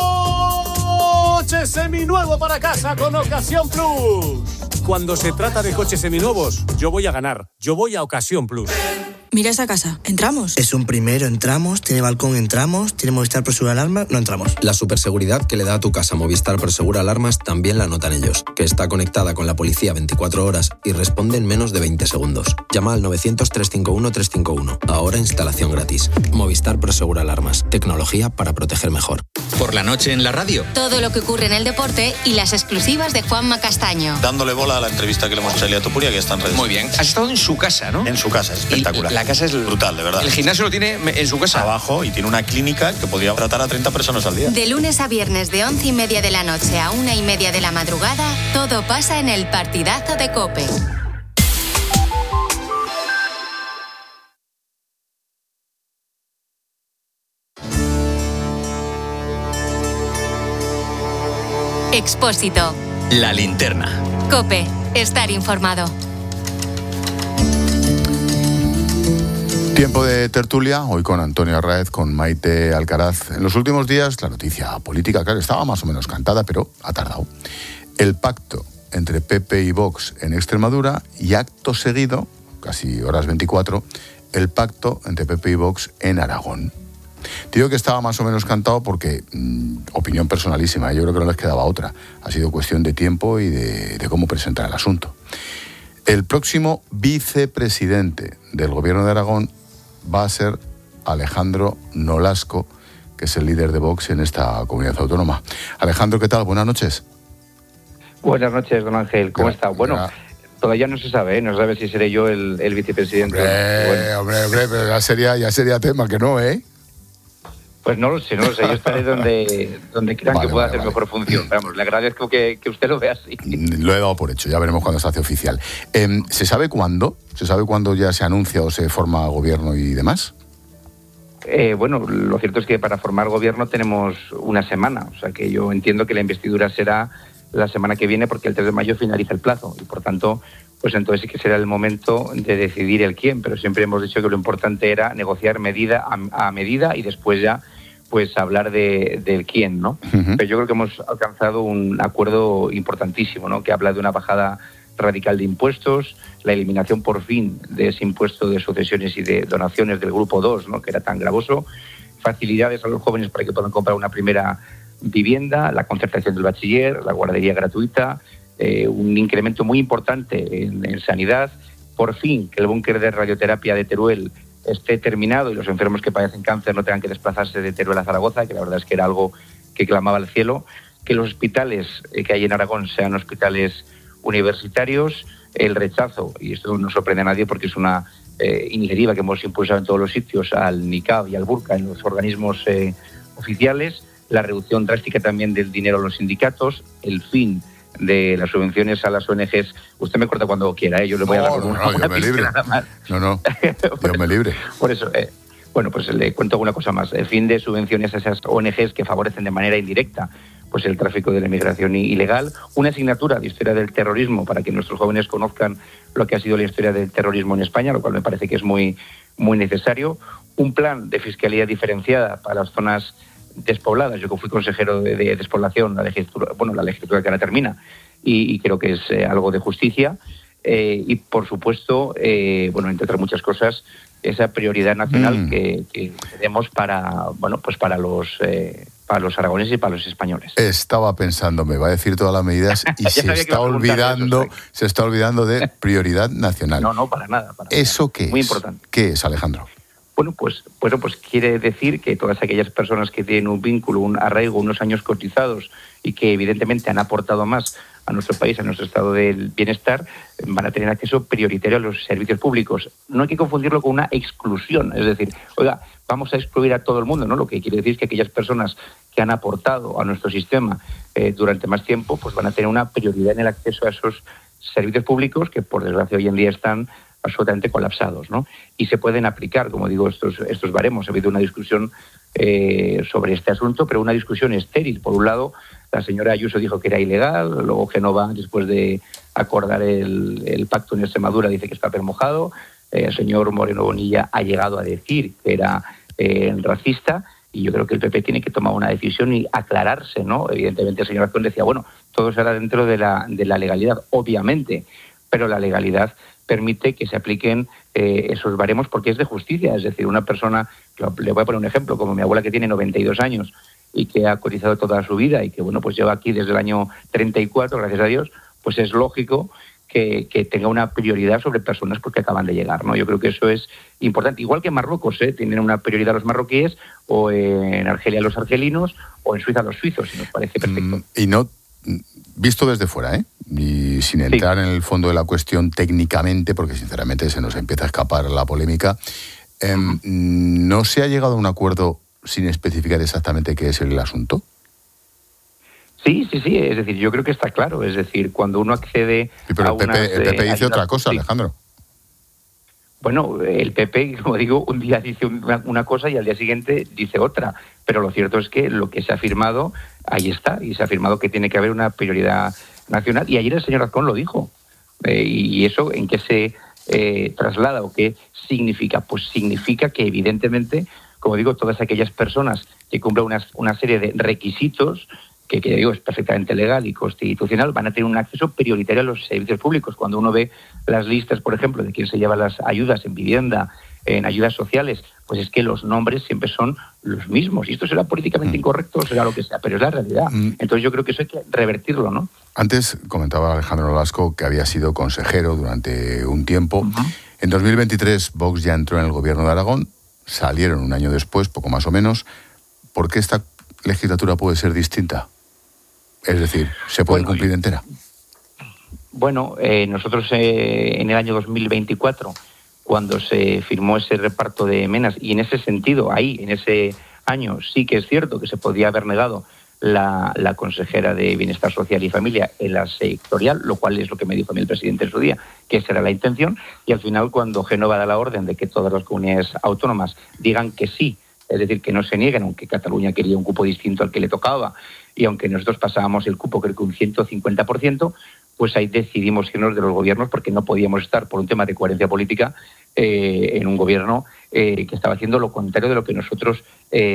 coche seminuevo para casa con Ocasión Plus. Cuando se trata de coches seminuevos, yo voy a ganar. Yo voy a Ocasión Plus. Mira esa casa. ¿Entramos? Es un primero, entramos. Tiene balcón, entramos. Tiene Movistar Prosegura Alarmas, no entramos. La superseguridad que le da a tu casa Movistar Prosegura Alarmas también la notan ellos, que está conectada con la policía 24 horas y responde en menos de 20 segundos. Llama al 900-351-351. Ahora instalación gratis. Movistar Prosegura Alarmas. Tecnología para proteger mejor. Por la noche en la radio. Todo lo que ocurre en el deporte y las exclusivas de Juanma Castaño. Dándole bola a la entrevista que le hemos hecho a Elia Topuria, que está en redes. Muy bien. Has estado en su casa, ¿no? En su casa, espectacular. La casa es brutal, de verdad. El gimnasio lo tiene en su casa. Abajo, y tiene una clínica que podría tratar a 30 personas al día. De lunes a viernes de 11:30 de la noche a 1:30 de la madrugada, todo pasa en el partidazo de COPE. Expósito. La linterna. COPE. Estar informado. Tiempo de tertulia, hoy con Antonio Arraez, con Maite Alcaraz. En los últimos días la noticia política, claro, estaba más o menos cantada, pero ha tardado. El pacto entre PP y Vox en Extremadura y acto seguido, casi horas 24, el pacto entre PP y Vox en Aragón. Digo que estaba más o menos cantado porque, opinión personalísima, yo creo que no les quedaba otra. Ha sido cuestión de tiempo y de cómo presentar el asunto. El próximo vicepresidente del gobierno de Aragón va a ser Alejandro Nolasco, que es el líder de Vox en esta comunidad autónoma. Alejandro, ¿qué tal? Buenas noches. Buenas noches, don Ángel. ¿Cómo está? Bueno, todavía no se sabe, no se sabe si seré yo el vicepresidente. Hombre, pero ya sería tema, que no, ¿eh? Pues no lo sé. Yo estaré donde crean que pueda hacer mejor función. Vamos, le agradezco que usted lo vea así. Lo he dado por hecho, ya veremos cuando se hace oficial. ¿Se sabe cuándo? ¿Se sabe cuándo ya se anuncia o se forma gobierno y demás? Bueno, lo cierto es que para formar gobierno tenemos una semana. O sea que yo entiendo que la investidura será la semana que viene porque el 3 de mayo finaliza el plazo. Y por tanto, pues entonces sí que será el momento de decidir el quién. Pero siempre hemos dicho que lo importante era negociar medida a medida y después ya pues hablar del quién, ¿no? Uh-huh. Pero yo creo que hemos alcanzado un acuerdo importantísimo, ¿no? Que habla de una bajada radical de impuestos, la eliminación por fin de ese impuesto de sucesiones y de donaciones del grupo 2, ¿no? Que era tan gravoso, facilidades a los jóvenes para que puedan comprar una primera vivienda, la concertación del bachiller, la guardería gratuita, un incremento muy importante en sanidad, por fin que el búnker de radioterapia de Teruel esté terminado y los enfermos que padecen cáncer no tengan que desplazarse de Teruel a Zaragoza, que la verdad es que era algo que clamaba al cielo, que los hospitales que hay en Aragón sean hospitales universitarios, el rechazo, y esto no sorprende a nadie porque es una iniciativa que hemos impulsado en todos los sitios, al niqab y al burka en los organismos oficiales, la reducción drástica también del dinero a los sindicatos, el fin de las subvenciones a las ONGs. Usted me corta cuando quiera, yo le voy a dar Dios me libre. No, Dios me libre. Por eso, Bueno, pues le cuento alguna cosa más. El fin de subvenciones a esas ONGs que favorecen de manera indirecta pues el tráfico de la inmigración ilegal, una asignatura de historia del terrorismo para que nuestros jóvenes conozcan lo que ha sido la historia del terrorismo en España, lo cual me parece que es muy, muy necesario, un plan de fiscalía diferenciada para las zonas despobladas. Yo que fui consejero de despoblación, la legislatura que ahora termina, y creo que es algo de justicia, y por supuesto, entre otras muchas cosas, esa prioridad nacional que tenemos para los aragoneses y para los españoles. Estaba pensando, me va a decir todas las medidas y se está olvidando de prioridad nacional. No, para nada. ¿Eso qué es? Muy importante. ¿Qué es, Alejandro? Bueno, pues quiere decir que todas aquellas personas que tienen un vínculo, un arraigo, unos años cotizados y que evidentemente han aportado más a nuestro país, a nuestro estado del bienestar, van a tener acceso prioritario a los servicios públicos. No hay que confundirlo con una exclusión, es decir, oiga, vamos a excluir a todo el mundo, ¿no? Lo que quiere decir es que aquellas personas que han aportado a nuestro sistema durante más tiempo, pues van a tener una prioridad en el acceso a esos servicios públicos que, por desgracia, hoy en día están absolutamente colapsados, ¿no? Y se pueden aplicar, como digo, estos baremos. Ha habido una discusión sobre este asunto, pero una discusión estéril. Por un lado, la señora Ayuso dijo que era ilegal, luego Génova, después de acordar el pacto en Extremadura, dice que está permojado. El señor Moreno Bonilla ha llegado a decir que era racista, y yo creo que el PP tiene que tomar una decisión y aclararse, ¿no? Evidentemente el señor Azcón decía, bueno, todo será dentro de la legalidad, obviamente, pero la legalidad permite que se apliquen esos baremos porque es de justicia. Es decir, una persona, le voy a poner un ejemplo, como mi abuela que tiene 92 años y que ha cotizado toda su vida y que, bueno, pues lleva aquí desde el año 34, gracias a Dios, pues es lógico que tenga una prioridad sobre personas porque acaban de llegar, ¿no? Yo creo que eso es importante. Igual que en Marruecos, tienen una prioridad los marroquíes, o en Argelia los argelinos, o en Suiza los suizos, y nos parece perfecto. Y no, visto desde fuera, y sin entrar en el fondo de la cuestión técnicamente, porque sinceramente se nos empieza a escapar la polémica, ¿no se ha llegado a un acuerdo sin especificar exactamente qué es el asunto? Sí, es decir, yo creo que está claro, es decir, cuando uno accede pero el PP dice otra cosa, Alejandro. Bueno, el PP, como digo, un día dice una cosa y al día siguiente dice otra, pero lo cierto es que lo que se ha firmado, ahí está, y se ha firmado que tiene que haber una prioridad nacional, y ayer el señor Azcón lo dijo. ¿Y eso en qué se traslada o qué significa? Pues significa que evidentemente, como digo, todas aquellas personas que cumplan una serie de requisitos, que digo es perfectamente legal y constitucional, van a tener un acceso prioritario a los servicios públicos. Cuando uno ve las listas, por ejemplo, de quién se lleva las ayudas en vivienda, en ayudas sociales, pues es que los nombres siempre son los mismos. Y esto será políticamente incorrecto, será lo que sea, pero es la realidad. Entonces yo creo que eso hay que revertirlo, ¿no? Antes comentaba Alejandro Nolasco que había sido consejero durante un tiempo. En 2023 Vox ya entró en el gobierno de Aragón, salieron un año después, poco más o menos. ¿Por qué esta legislatura puede ser distinta? Es decir, ¿se puede cumplir entera? Bueno, nosotros en el año 2024, cuando se firmó ese reparto de menas, y en ese sentido, ahí, en ese año, sí que es cierto que se podía haber negado la consejera de Bienestar Social y Familia en la sectorial, lo cual es lo que me dijo a mí el presidente en su día, que esa era la intención, y al final cuando Génova da la orden de que todas las comunidades autónomas digan que sí, es decir, que no se nieguen, aunque Cataluña quería un cupo distinto al que le tocaba, y aunque nosotros pasábamos el cupo creo que un 150%, pues ahí decidimos irnos de los gobiernos porque no podíamos estar, por un tema de coherencia política, en un gobierno que estaba haciendo lo contrario de lo que nosotros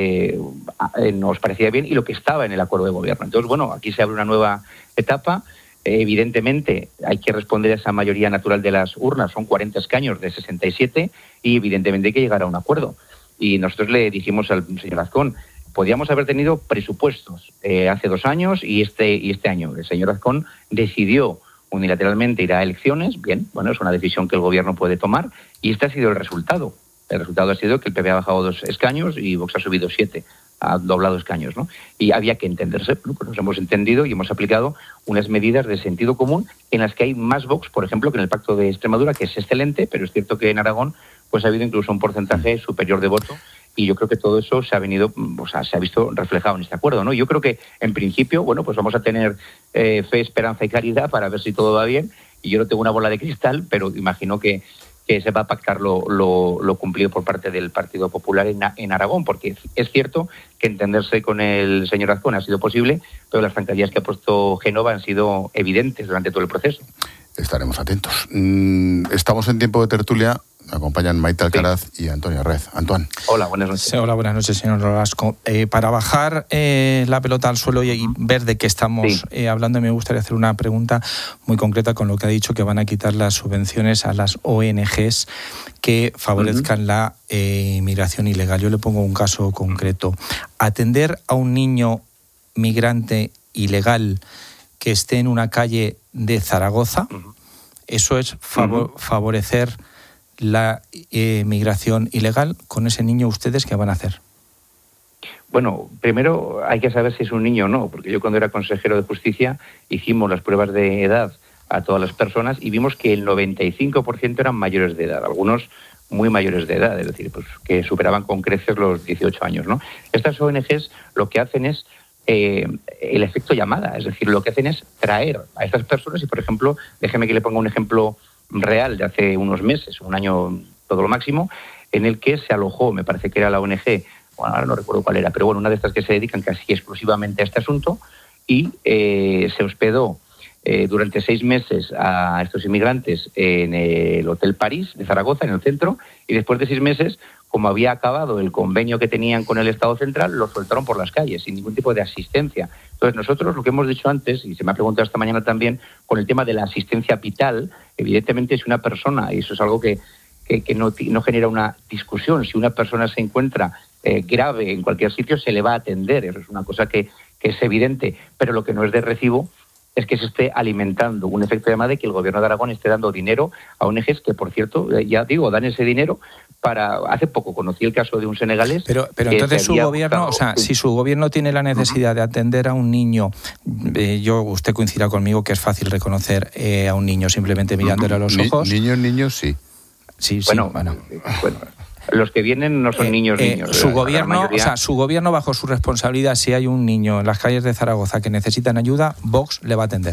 nos parecía bien y lo que estaba en el acuerdo de gobierno. Entonces, bueno, aquí se abre una nueva etapa. Evidentemente hay que responder a esa mayoría natural de las urnas, son 40 escaños de 67, y evidentemente hay que llegar a un acuerdo. Y nosotros le dijimos al señor Azcón, podíamos haber tenido presupuestos hace 2 años y este año. El señor Azcón decidió unilateralmente ir a elecciones. Bien, bueno, es una decisión que el gobierno puede tomar y este ha sido el resultado. El resultado ha sido que el PP ha bajado 2 escaños y Vox ha subido 7, ha doblado escaños, ¿no? Y había que entenderse, ¿no? Pues nos hemos entendido y hemos aplicado unas medidas de sentido común en las que hay más Vox, por ejemplo, que en el Pacto de Extremadura, que es excelente, pero es cierto que en Aragón pues ha habido incluso un porcentaje superior de voto. Y yo creo que todo eso se ha visto reflejado en este acuerdo, ¿no? Yo creo que, en principio, bueno, pues vamos a tener fe, esperanza y caridad para ver si todo va bien. Y yo no tengo una bola de cristal, pero imagino que que se va a pactar lo cumplido por parte del Partido Popular en Aragón, porque es cierto que entenderse con el señor Azcón ha sido posible, pero las zancadillas que ha puesto Génova han sido evidentes durante todo el proceso. Estaremos atentos. Estamos en tiempo de tertulia. Me acompañan Maite Alcaraz y Antonio Red. Antoine. Hola, buenas noches. Sí, hola, buenas noches, señor Nolasco. Para bajar la pelota al suelo y ver de qué estamos hablando, me gustaría hacer una pregunta muy concreta con lo que ha dicho, que van a quitar las subvenciones a las ONGs que favorezcan la inmigración ilegal. Yo le pongo un caso concreto. Atender a un niño migrante ilegal que esté en una calle de Zaragoza, eso es favorecer la migración ilegal. Con ese niño, ¿ustedes qué van a hacer? Bueno, primero hay que saber si es un niño o no, porque yo cuando era consejero de Justicia hicimos las pruebas de edad a todas las personas y vimos que el 95% eran mayores de edad, algunos muy mayores de edad, es decir, pues que superaban con creces los 18 años, ¿no? Estas ONGs lo que hacen es el efecto llamada, es decir, lo que hacen es traer a estas personas y, por ejemplo, déjeme que le ponga un ejemplo real de hace unos meses, un año todo lo máximo, en el que se alojó, me parece que era la ONG, bueno, ahora no recuerdo cuál era, pero bueno, una de estas que se dedican casi exclusivamente a este asunto, y se hospedó durante 6 meses a estos inmigrantes en el Hotel París de Zaragoza, en el centro, y después de 6 meses, como había acabado el convenio que tenían con el Estado central, los soltaron por las calles, sin ningún tipo de asistencia. Entonces, nosotros lo que hemos dicho antes, y se me ha preguntado esta mañana también, con el tema de la asistencia vital, evidentemente es una persona, y eso es algo que no genera una discusión. Si una persona se encuentra grave en cualquier sitio, se le va a atender. Eso es una cosa que es evidente, pero lo que no es de recibo es que se esté alimentando un efecto llamada de que el gobierno de Aragón esté dando dinero a ONGs que, por cierto, ya digo, dan ese dinero para... Hace poco conocí el caso de un senegalés... Pero entonces su gobierno, o sea, si su gobierno tiene la necesidad de atender a un niño, usted coincidirá conmigo que es fácil reconocer a un niño simplemente mirándole a los ojos. Niños, sí. Sí, bueno. Los que vienen no son niños. Su gobierno, bajo su responsabilidad, si hay un niño en las calles de Zaragoza que necesitan ayuda, Vox le va a atender.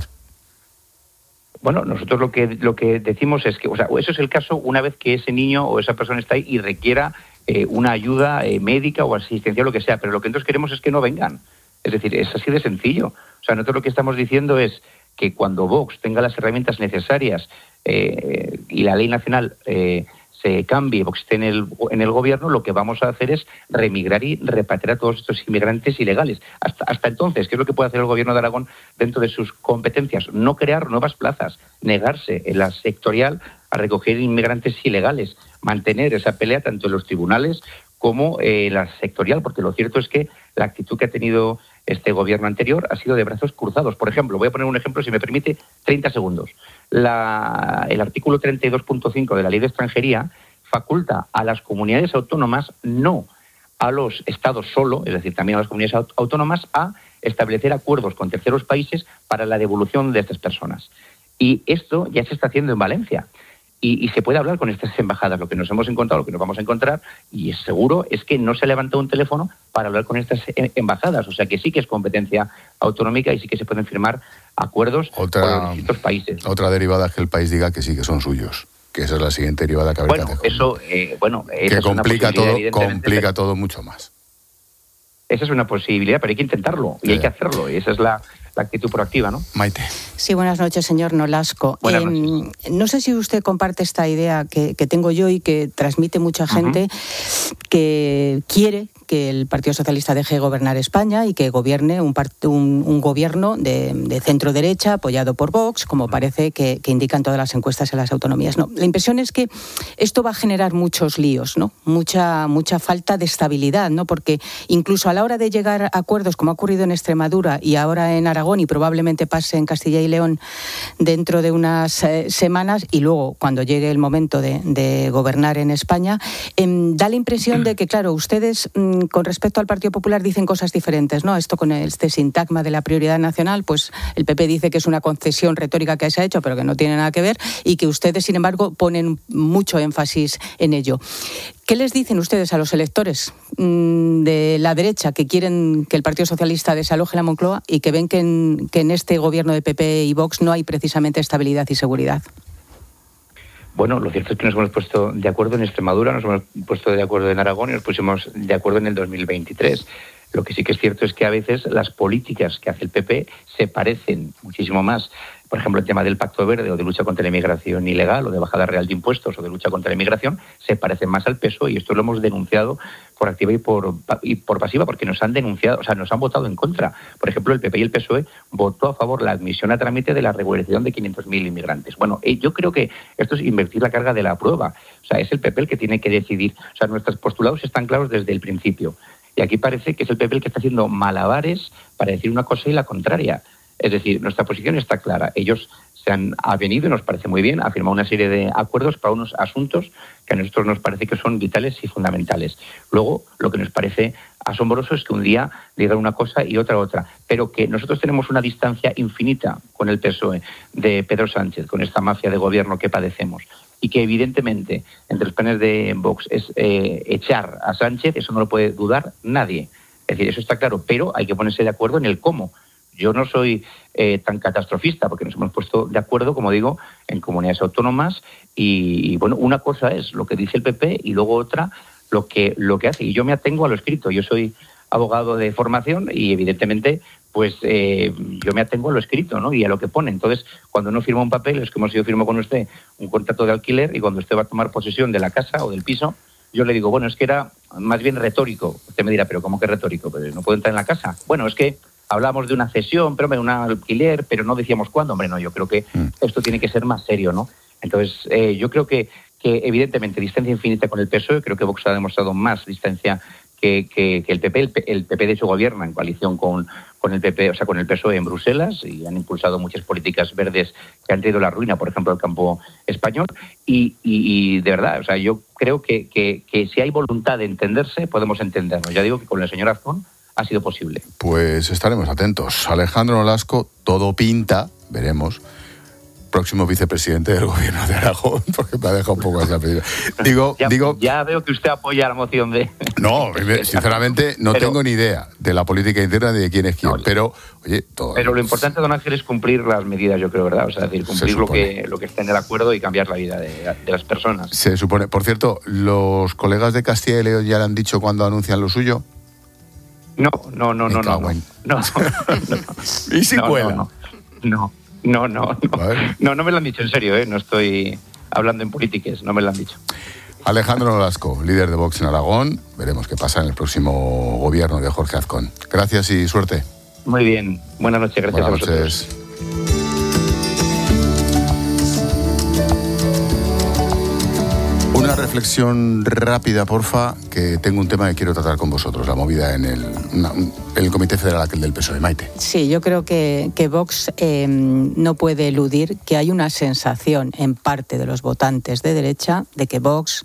Bueno, nosotros lo que decimos es que, o sea, eso es el caso una vez que ese niño o esa persona está ahí y requiera una ayuda médica o asistencial, lo que sea, pero lo que nosotros queremos es que no vengan. Es decir, es así de sencillo. O sea, nosotros lo que estamos diciendo es que cuando Vox tenga las herramientas necesarias y la ley nacional se cambie, Vox esté en el gobierno, lo que vamos a hacer es remigrar y repatriar a todos estos inmigrantes ilegales. Hasta entonces, ¿qué es lo que puede hacer el gobierno de Aragón dentro de sus competencias? No crear nuevas plazas, negarse en la sectorial a recoger inmigrantes ilegales, mantener esa pelea tanto en los tribunales como en la sectorial, porque lo cierto es que la actitud que ha tenido este gobierno anterior ha sido de brazos cruzados. Por ejemplo, voy a poner un ejemplo, si me permite, 30 segundos. El artículo 32.5 de la Ley de Extranjería faculta a las comunidades autónomas, no a los estados solo, es decir, también a las comunidades autónomas, a establecer acuerdos con terceros países para la devolución de estas personas. Y esto ya se está haciendo en Valencia. Y se puede hablar con estas embajadas. Lo que nos hemos encontrado, lo que nos vamos a encontrar, y es seguro, es que no se ha levantado un teléfono para hablar con estas embajadas. O sea que sí que es competencia autonómica y sí que se pueden firmar acuerdos con los distintos países. Otra derivada es que el país diga que sí, que son suyos. Que esa es la siguiente derivada que habría que hacer. Que complica todo mucho más. Esa es una posibilidad, pero hay que intentarlo y hay que hacerlo. Y esa es la actitud proactiva, ¿no? Maite. Sí, buenas noches, señor Nolasco. Buenas noches. No sé si usted comparte esta idea que tengo yo y que transmite mucha gente que quiere que el Partido Socialista deje gobernar España y que gobierne un gobierno de centro-derecha apoyado por Vox, como parece que indican todas las encuestas en las autonomías. No, la impresión es que esto va a generar muchos líos, ¿no? Mucha falta de estabilidad, ¿no? Porque incluso a la hora de llegar a acuerdos, como ha ocurrido en Extremadura y ahora en Aragón y probablemente pase en Castilla y León dentro de unas semanas, y luego cuando llegue el momento de gobernar en España, da la impresión de que, claro, ustedes con respecto al Partido Popular dicen cosas diferentes, ¿no? Esto con este sintagma de la prioridad nacional, pues el PP dice que es una concesión retórica que se ha hecho, pero que no tiene nada que ver, y que ustedes, sin embargo, ponen mucho énfasis en ello. ¿Qué les dicen ustedes a los electores de la derecha que quieren que el Partido Socialista desaloje la Moncloa y que ven que en este gobierno de PP y Vox no hay precisamente estabilidad y seguridad? Bueno, lo cierto es que nos hemos puesto de acuerdo en Extremadura, nos hemos puesto de acuerdo en Aragón y nos pusimos de acuerdo en el 2023. Lo que sí que es cierto es que a veces las políticas que hace el PP se parecen muchísimo más. Por ejemplo, el tema del Pacto Verde o de lucha contra la inmigración ilegal o de bajada real de impuestos o de lucha contra la inmigración se parecen más al PSOE, y esto lo hemos denunciado por activa y por pasiva, porque nos han denunciado, o sea, nos han votado en contra. Por ejemplo, el PP y el PSOE votó a favor la admisión a trámite de la regularización de 500.000 inmigrantes. Bueno, yo creo que esto es invertir la carga de la prueba. O sea, es el PP el que tiene que decidir. O sea, nuestros postulados están claros desde el principio. Y aquí parece que es el PP el que está haciendo malabares para decir una cosa y la contraria. Es decir, nuestra posición está clara. Ellos se han venido, y nos parece muy bien, a firmar una serie de acuerdos para unos asuntos que a nosotros nos parece que son vitales y fundamentales. Luego, lo que nos parece asombroso es que un día digan una cosa y otra, pero que nosotros tenemos una distancia infinita con el PSOE de Pedro Sánchez, con esta mafia de gobierno que padecemos, y que evidentemente entre los planes de Vox es echar a Sánchez, eso no lo puede dudar nadie. Es decir, eso está claro, pero hay que ponerse de acuerdo en el cómo. Yo no soy tan catastrofista, porque nos hemos puesto de acuerdo, como digo, en comunidades autónomas, y bueno, una cosa es lo que dice el PP y luego otra lo que hace. Y yo me atengo a lo escrito. Yo soy abogado de formación y evidentemente pues yo me atengo a lo escrito, ¿no? Y a lo que pone. Entonces, cuando uno firma un papel, es como si yo firmo con usted un contrato de alquiler, y cuando usted va a tomar posesión de la casa o del piso, yo le digo, bueno, es que era más bien retórico. Usted me dirá, pero ¿cómo que retórico? Pues no puedo entrar en la casa. Bueno, es que hablábamos de una cesión, pero de un alquiler, pero no decíamos cuándo. Hombre, no, yo creo que esto tiene que ser más serio, ¿no? Entonces, yo creo que evidentemente distancia infinita con el PSOE. Creo que Vox ha demostrado más distancia que el PP. El PP de hecho gobierna en coalición con el PP, o sea, con el PSOE en Bruselas, y han impulsado muchas políticas verdes que han traído la ruina, por ejemplo, al campo español. Y de verdad, o sea, yo creo que si hay voluntad de entenderse, podemos entendernos. Ya digo que con el señor Azcón ha sido posible. Pues estaremos atentos. Alejandro Nolasco, todo pinta, veremos, próximo vicepresidente del gobierno de Aragón, porque me ha dejado un poco esa pedida. Ya veo que usted apoya la moción de... No, sinceramente no tengo ni idea de la política interna ni de quién es quién, pero oye, todo. Pero lo importante, don Ángel, es cumplir las medidas, yo creo, ¿verdad? O sea, es decir, cumplir lo que está en el acuerdo y cambiar la vida de las personas. Se supone. Por cierto, ¿los colegas de Castilla y León ya le han dicho cuándo anuncian lo suyo? No. ¿Y si cuela? No. No me lo han dicho, en serio, no estoy hablando en políticas, no me lo han dicho. Alejandro Nolasco, líder de Vox en Aragón. Veremos qué pasa en el próximo gobierno de Jorge Azcón. Gracias y suerte. Muy bien, buenas noches, gracias a vosotros. Noches. Una reflexión rápida, porfa, que tengo un tema que quiero tratar con vosotros, la movida en el Comité Federal aquel del PSOE. Maite. Sí, yo creo que Vox no puede eludir que hay una sensación en parte de los votantes de derecha de que Vox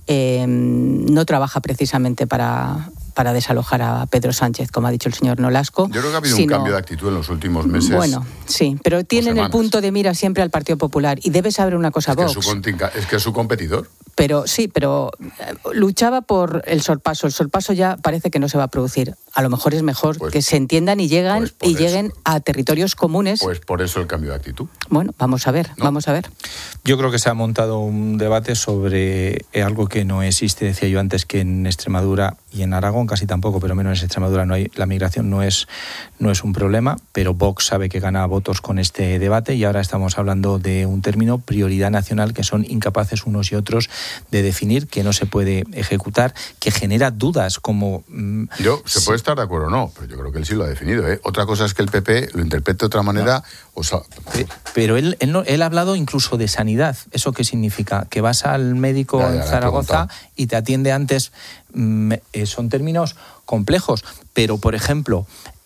no trabaja precisamente para desalojar a Pedro Sánchez, como ha dicho el señor Nolasco. Yo creo que ha habido un cambio de actitud en los últimos meses. Bueno, sí, pero tienen el punto de mira siempre al Partido Popular. Y debe saber una cosa, Vox. Es que es su competidor. Pero luchaba por el sorpaso. El sorpaso ya parece que no se va a producir. A lo mejor es mejor que se entiendan y lleguen a territorios comunes. Pues por eso el cambio de actitud. Bueno, vamos a ver. Yo creo que se ha montado un debate sobre algo que no existe. Decía yo antes que en Extremadura y en Aragón casi tampoco, pero menos en Extremadura la migración no es un problema, pero Vox sabe que gana votos con este debate, y ahora estamos hablando de un término, prioridad nacional, que son incapaces unos y otros de definir, que no se puede ejecutar, que genera dudas como... Se puede estar de acuerdo o no, pero yo creo que él sí lo ha definido. Otra cosa es que el PP lo interprete de otra manera. Pero él ha hablado incluso de sanidad. ¿Eso qué significa? Que vas al médico en Zaragoza y te atiende antes. Son términos complejos, pero por ejemplo,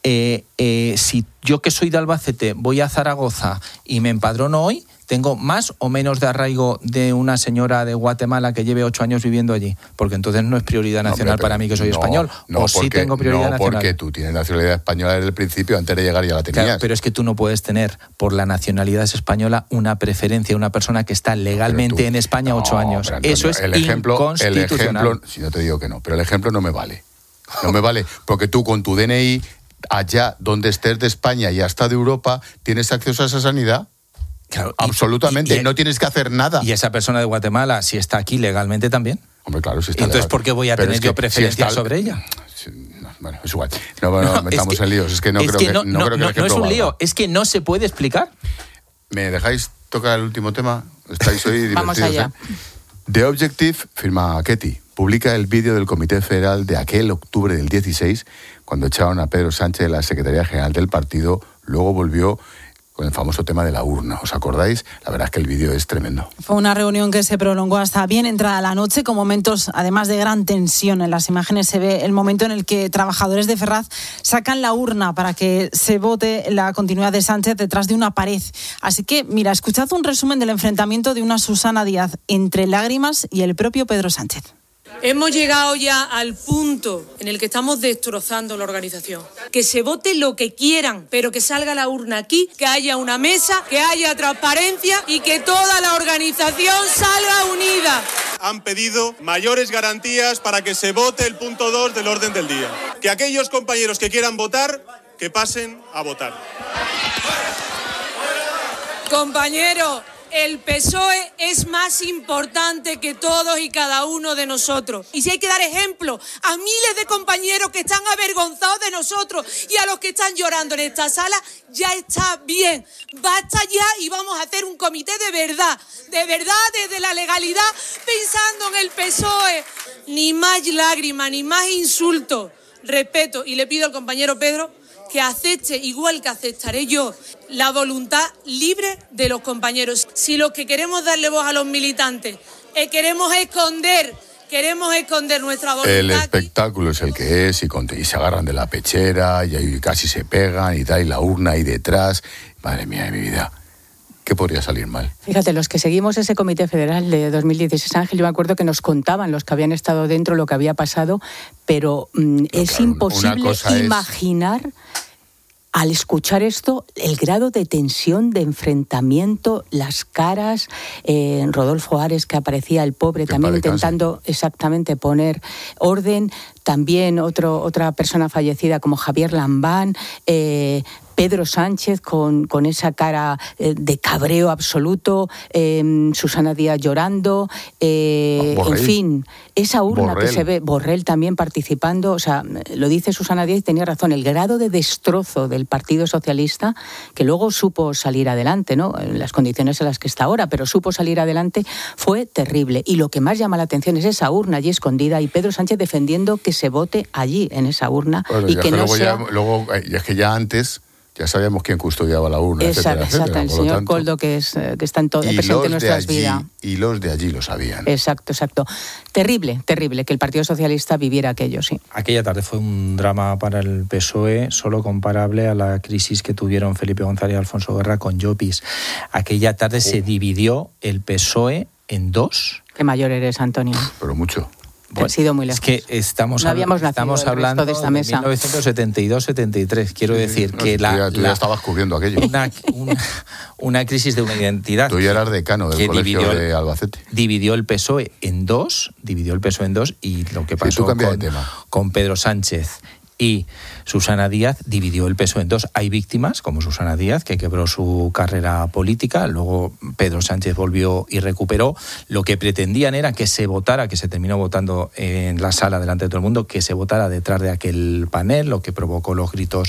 si yo que soy de Albacete voy a Zaragoza y me empadrono hoy, ¿tengo más o menos de arraigo de una señora de Guatemala que lleve 8 años viviendo allí? Porque entonces no es prioridad nacional para mí, que soy español. Sí tengo prioridad nacional. No, porque tú tienes nacionalidad española desde el principio, antes de llegar ya la tenías. Claro, pero es que tú no puedes tener por la nacionalidad española una preferencia, una persona que está legalmente en España 8 años. Antonio, eso es inconstitucional. Si no te digo que no, pero el ejemplo no me vale. No me vale, porque tú con tu DNI, allá donde estés de España y hasta de Europa, tienes acceso a esa sanidad. Claro, absolutamente, no tienes que hacer nada. Y esa persona de Guatemala, si está aquí legalmente también. Hombre, claro, si está entonces, legal. ¿por qué voy a tener yo preferencia sobre ella? Bueno, es igual. No metamos en líos. Es que no creo que no es un lío, es que no se puede explicar. ¿Me dejáis tocar el último tema? Estáis hoy divertidos. Vamos allá. The Objective, firma Ketty, publica el vídeo del Comité Federal de aquel octubre del 16, cuando echaron a Pedro Sánchez de la Secretaría General del partido. Luego volvió con el famoso tema de la urna. ¿Os acordáis? La verdad es que el vídeo es tremendo. Fue una reunión que se prolongó hasta bien entrada la noche, con momentos, además de gran tensión. En las imágenes se ve el momento en el que trabajadores de Ferraz sacan la urna para que se vote la continuidad de Sánchez detrás de una pared. Así que, mira, escuchad un resumen del enfrentamiento de una Susana Díaz entre lágrimas y el propio Pedro Sánchez. Hemos llegado ya al punto en el que estamos destrozando la organización. Que se vote lo que quieran, pero que salga la urna aquí, que haya una mesa, que haya transparencia y que toda la organización salga unida. Han pedido mayores garantías para que se vote el punto 2 del orden del día. Que aquellos compañeros que quieran votar, que pasen a votar. Compañeros, el PSOE es más importante que todos y cada uno de nosotros. Y si hay que dar ejemplo a miles de compañeros que están avergonzados de nosotros y a los que están llorando en esta sala, ya está bien. Basta ya y vamos a hacer un comité de verdad desde la legalidad, pensando en el PSOE. Ni más lágrimas, ni más insultos. Respeto, y le pido al compañero Pedro que acepte, igual que aceptaré yo, la voluntad libre de los compañeros. Si lo que queremos darle voz a los militantes queremos esconder nuestra voluntad. El espectáculo es el que es, y se agarran de la pechera, y ahí casi se pegan, y la urna ahí detrás. Madre mía de mi vida. ¿Qué podría salir mal? Fíjate, los que seguimos ese Comité Federal de 2016, Ángel, yo me acuerdo que nos contaban los que habían estado dentro lo que había pasado, pero es imposible imaginar, al escuchar esto, el grado de tensión, de enfrentamiento, las caras, Rodolfo Ares, que aparecía el pobre, también intentando exactamente poner orden, también otra persona fallecida como Javier Lambán, Pedro Sánchez con esa cara de cabreo absoluto, Susana Díaz llorando, en fin, esa urna que se ve, Borrell también participando, o sea, lo dice Susana Díaz y tenía razón, el grado de destrozo del Partido Socialista, que luego supo salir adelante, ¿no?, en las condiciones en las que está ahora, pero supo salir adelante, fue terrible. Y lo que más llama la atención es esa urna allí escondida y Pedro Sánchez defendiendo que se vote allí, en esa urna, bueno, y que no sea... Y es que ya antes... Ya sabíamos quién custodiaba la urna, etcétera. El señor Koldo, que está presente en nuestras vidas. Y los de allí lo sabían. Exacto. Terrible que el Partido Socialista viviera aquello, sí. Aquella tarde fue un drama para el PSOE, solo comparable a la crisis que tuvieron Felipe González y Alfonso Guerra con Llopis. Aquella tarde se dividió el PSOE en dos. Qué mayor eres, Antonio. Pero mucho. Bueno, ha sido muy lejos. Es que estamos hablando de esta mesa. 1972-73. Quiero decir que tú ya estabas cubriendo aquello. Una crisis de una identidad. Tú ya eras decano del colegio de Albacete. Dividió el PSOE en dos y lo que pasó con Pedro Sánchez y Susana Díaz dividió el PSOE en dos. Hay víctimas, como Susana Díaz, que quebró su carrera política, luego Pedro Sánchez volvió y recuperó. Lo que pretendían era que se votara, que se terminó votando en la sala delante de todo el mundo, que se votara detrás de aquel panel, lo que provocó los gritos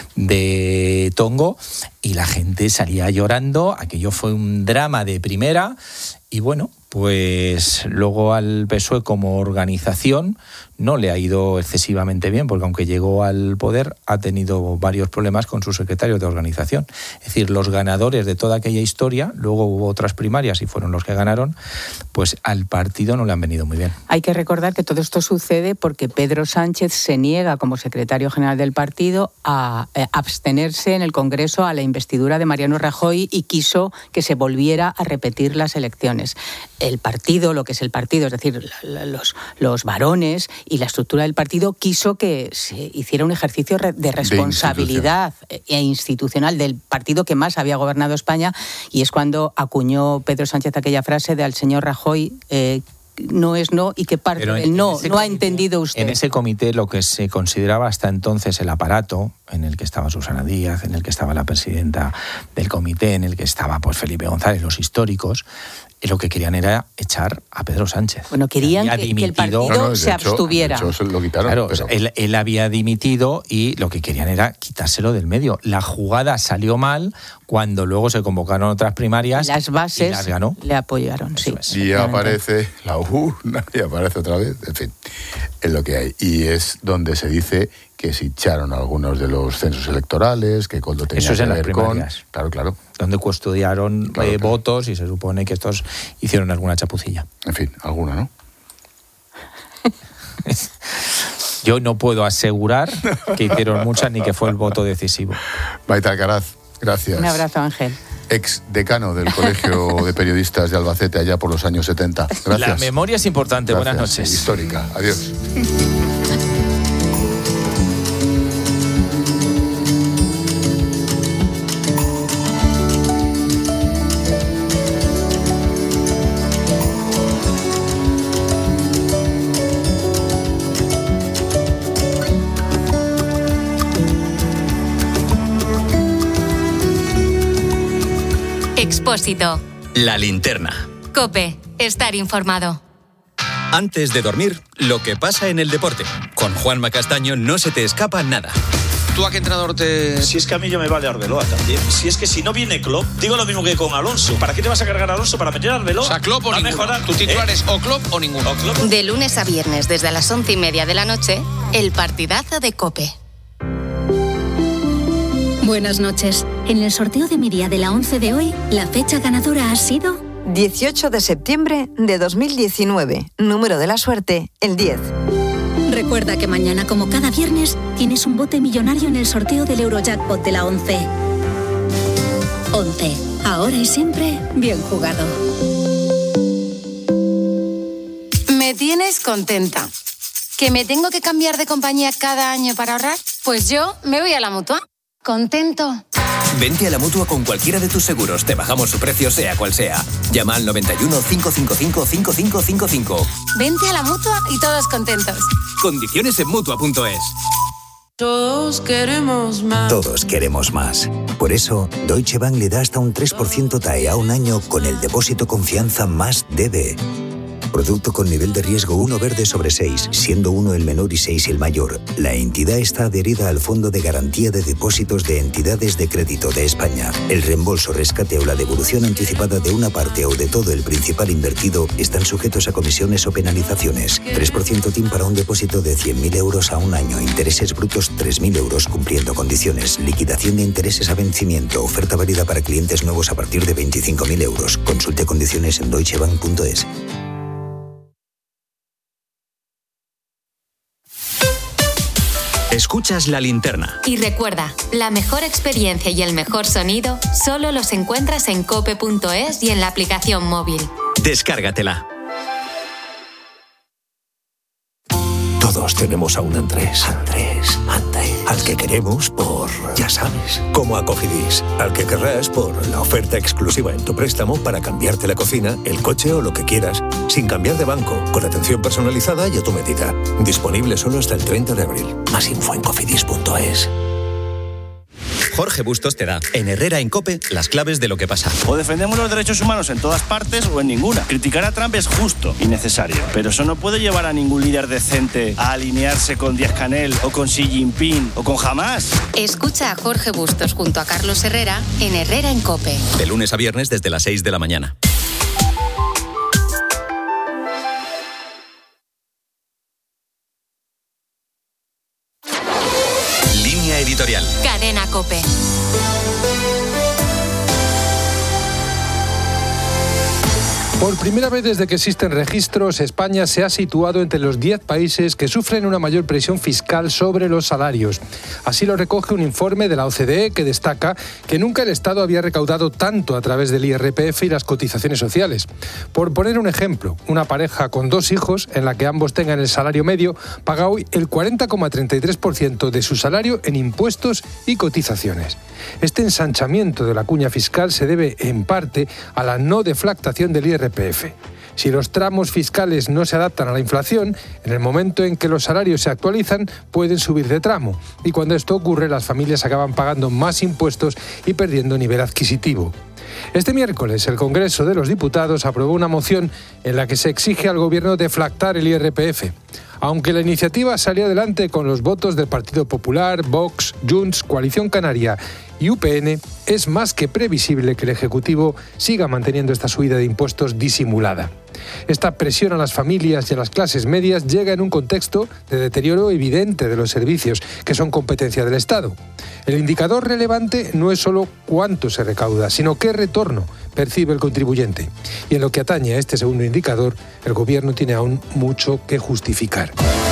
de tongo, y la gente salía llorando. Aquello fue un drama de primera. Y bueno, pues luego al PSOE como organización no le ha ido excesivamente bien, porque aunque llegó al poder ha tenido varios problemas con sus secretarios de organización. Es decir, los ganadores de toda aquella historia, luego hubo otras primarias y fueron los que ganaron, pues al partido no le han venido muy bien. Hay que recordar que todo esto sucede porque Pedro Sánchez se niega como secretario general del partido a abstenerse en el Congreso a la investidura de Mariano Rajoy y quiso que se volviera a repetir las elecciones. El partido, lo que es el partido, es decir, los varones y la estructura del partido quiso que se hiciera un ejercicio de responsabilidad institucional del partido que más había gobernado España, y es cuando acuñó Pedro Sánchez aquella frase de al señor Rajoy no es no y qué parte del no ha entendido usted. En ese comité lo que se consideraba hasta entonces el aparato, en el que estaba Susana Díaz, en el que estaba la presidenta del comité, en el que estaba pues Felipe González, los históricos, lo que querían era echar a Pedro Sánchez. Bueno, querían que el partido se abstuviera. De hecho, se lo quitaron. Claro, pero... él había dimitido y lo que querían era quitárselo del medio. La jugada salió mal cuando luego se convocaron otras primarias. Las bases y las ganó. Le apoyaron, sí. Y aparece la urna y aparece otra vez. En fin, es lo que hay. Y es donde se dice que se echaron algunos de los censos electorales, que Koldo tenía eso es que en las ver primarias. con... Claro. Donde custodiaron votos y se supone que estos hicieron alguna chapucilla. En fin, alguna, ¿no? Yo no puedo asegurar que hicieron muchas ni que fue el voto decisivo. Maite Alcaraz, gracias. Un abrazo, Ángel. Ex decano del Colegio de Periodistas de Albacete allá por los años 70. Gracias. La memoria es importante. Gracias. Buenas noches. Histórica. Adiós. Expósito. La linterna. COPE. Estar informado. Antes de dormir, lo que pasa en el deporte. Con Juanma Castaño no se te escapa nada. ¿Tú a qué entrenador te...? Si es que a mí ya me vale Arbeloa también. Si es que si no viene Klopp, digo lo mismo que con Alonso. ¿Para qué te vas a cargar a Alonso? ¿Para meter a Arbeloa? O sea, Klopp o ninguno. ¿Tu titular es o Klopp o ninguno? ¿O Klopp? De lunes a viernes, desde las 11:30 de la noche, el partidazo de COPE. Buenas noches. En el sorteo de mi día de la 11 de hoy, la fecha ganadora ha sido 18 de septiembre de 2019. Número de la suerte, el 10. Recuerda que mañana, como cada viernes, tienes un bote millonario en el sorteo del Eurojackpot de la 11. 11. Ahora y siempre, bien jugado. Me tienes contenta. ¿Que me tengo que cambiar de compañía cada año para ahorrar? Pues yo me voy a la Mutua. ¿Contento? Vente a la Mutua con cualquiera de tus seguros. Te bajamos su precio, sea cual sea. Llama al 91 555 5555. Vente a la Mutua y todos contentos. Condiciones en Mutua.es. Todos queremos más. Todos queremos más. Por eso, Deutsche Bank le da hasta un 3% TAE a un año con el depósito confianza más DB. Producto con nivel de riesgo 1 verde sobre 6, siendo 1 el menor y 6 el mayor. La entidad está adherida al Fondo de Garantía de Depósitos de Entidades de Crédito de España. El reembolso, rescate o la devolución anticipada de una parte o de todo el principal invertido están sujetos a comisiones o penalizaciones. 3% TIN para un depósito de 100.000 euros a un año. Intereses brutos 3.000 euros cumpliendo condiciones. Liquidación de intereses a vencimiento. Oferta válida para clientes nuevos a partir de 25.000 euros. Consulte condiciones en deutschebank.es. Escuchas La Linterna. Y recuerda, la mejor experiencia y el mejor sonido solo los encuentras en cope.es y en la aplicación móvil. Descárgatela. Todos tenemos a un Andrés. Andrés. Al que queremos por, ya sabes, como a Cofidis. Al que querrás por la oferta exclusiva en tu préstamo para cambiarte la cocina, el coche o lo que quieras, sin cambiar de banco, con atención personalizada y a tu medida. Disponible solo hasta el 30 de abril. Más info en cofidis.es. Jorge Bustos te da, en Herrera en COPE, las claves de lo que pasa. O defendemos los derechos humanos en todas partes o en ninguna. Criticar a Trump es justo y necesario, pero eso no puede llevar a ningún líder decente a alinearse con Díaz-Canel o con Xi Jinping o con Hamas. Escucha a Jorge Bustos junto a Carlos Herrera en Herrera en COPE. De lunes a viernes desde las 6 de la mañana. Línea editorial. Cadena COPE. Por primera vez desde que existen registros, España se ha situado entre los 10 países que sufren una mayor presión fiscal sobre los salarios. Así lo recoge un informe de la OCDE que destaca que nunca el Estado había recaudado tanto a través del IRPF y las cotizaciones sociales. Por poner un ejemplo, una pareja con 2 hijos, en la que ambos tengan el salario medio, paga hoy el 40,33% de su salario en impuestos y cotizaciones. Este ensanchamiento de la cuña fiscal se debe, en parte, a la no deflactación del IRPF. Si los tramos fiscales no se adaptan a la inflación, en el momento en que los salarios se actualizan, pueden subir de tramo. Y cuando esto ocurre, las familias acaban pagando más impuestos y perdiendo nivel adquisitivo. Este miércoles, el Congreso de los Diputados aprobó una moción en la que se exige al Gobierno deflactar el IRPF. Aunque la iniciativa salió adelante con los votos del Partido Popular, Vox, Junts, Coalición Canaria y UPN, es más que previsible que el Ejecutivo siga manteniendo esta subida de impuestos disimulada. Esta presión a las familias y a las clases medias llega en un contexto de deterioro evidente de los servicios, que son competencia del Estado. El indicador relevante no es solo cuánto se recauda, sino qué retorno percibe el contribuyente. Y en lo que atañe a este segundo indicador, el Gobierno tiene aún mucho que justificar.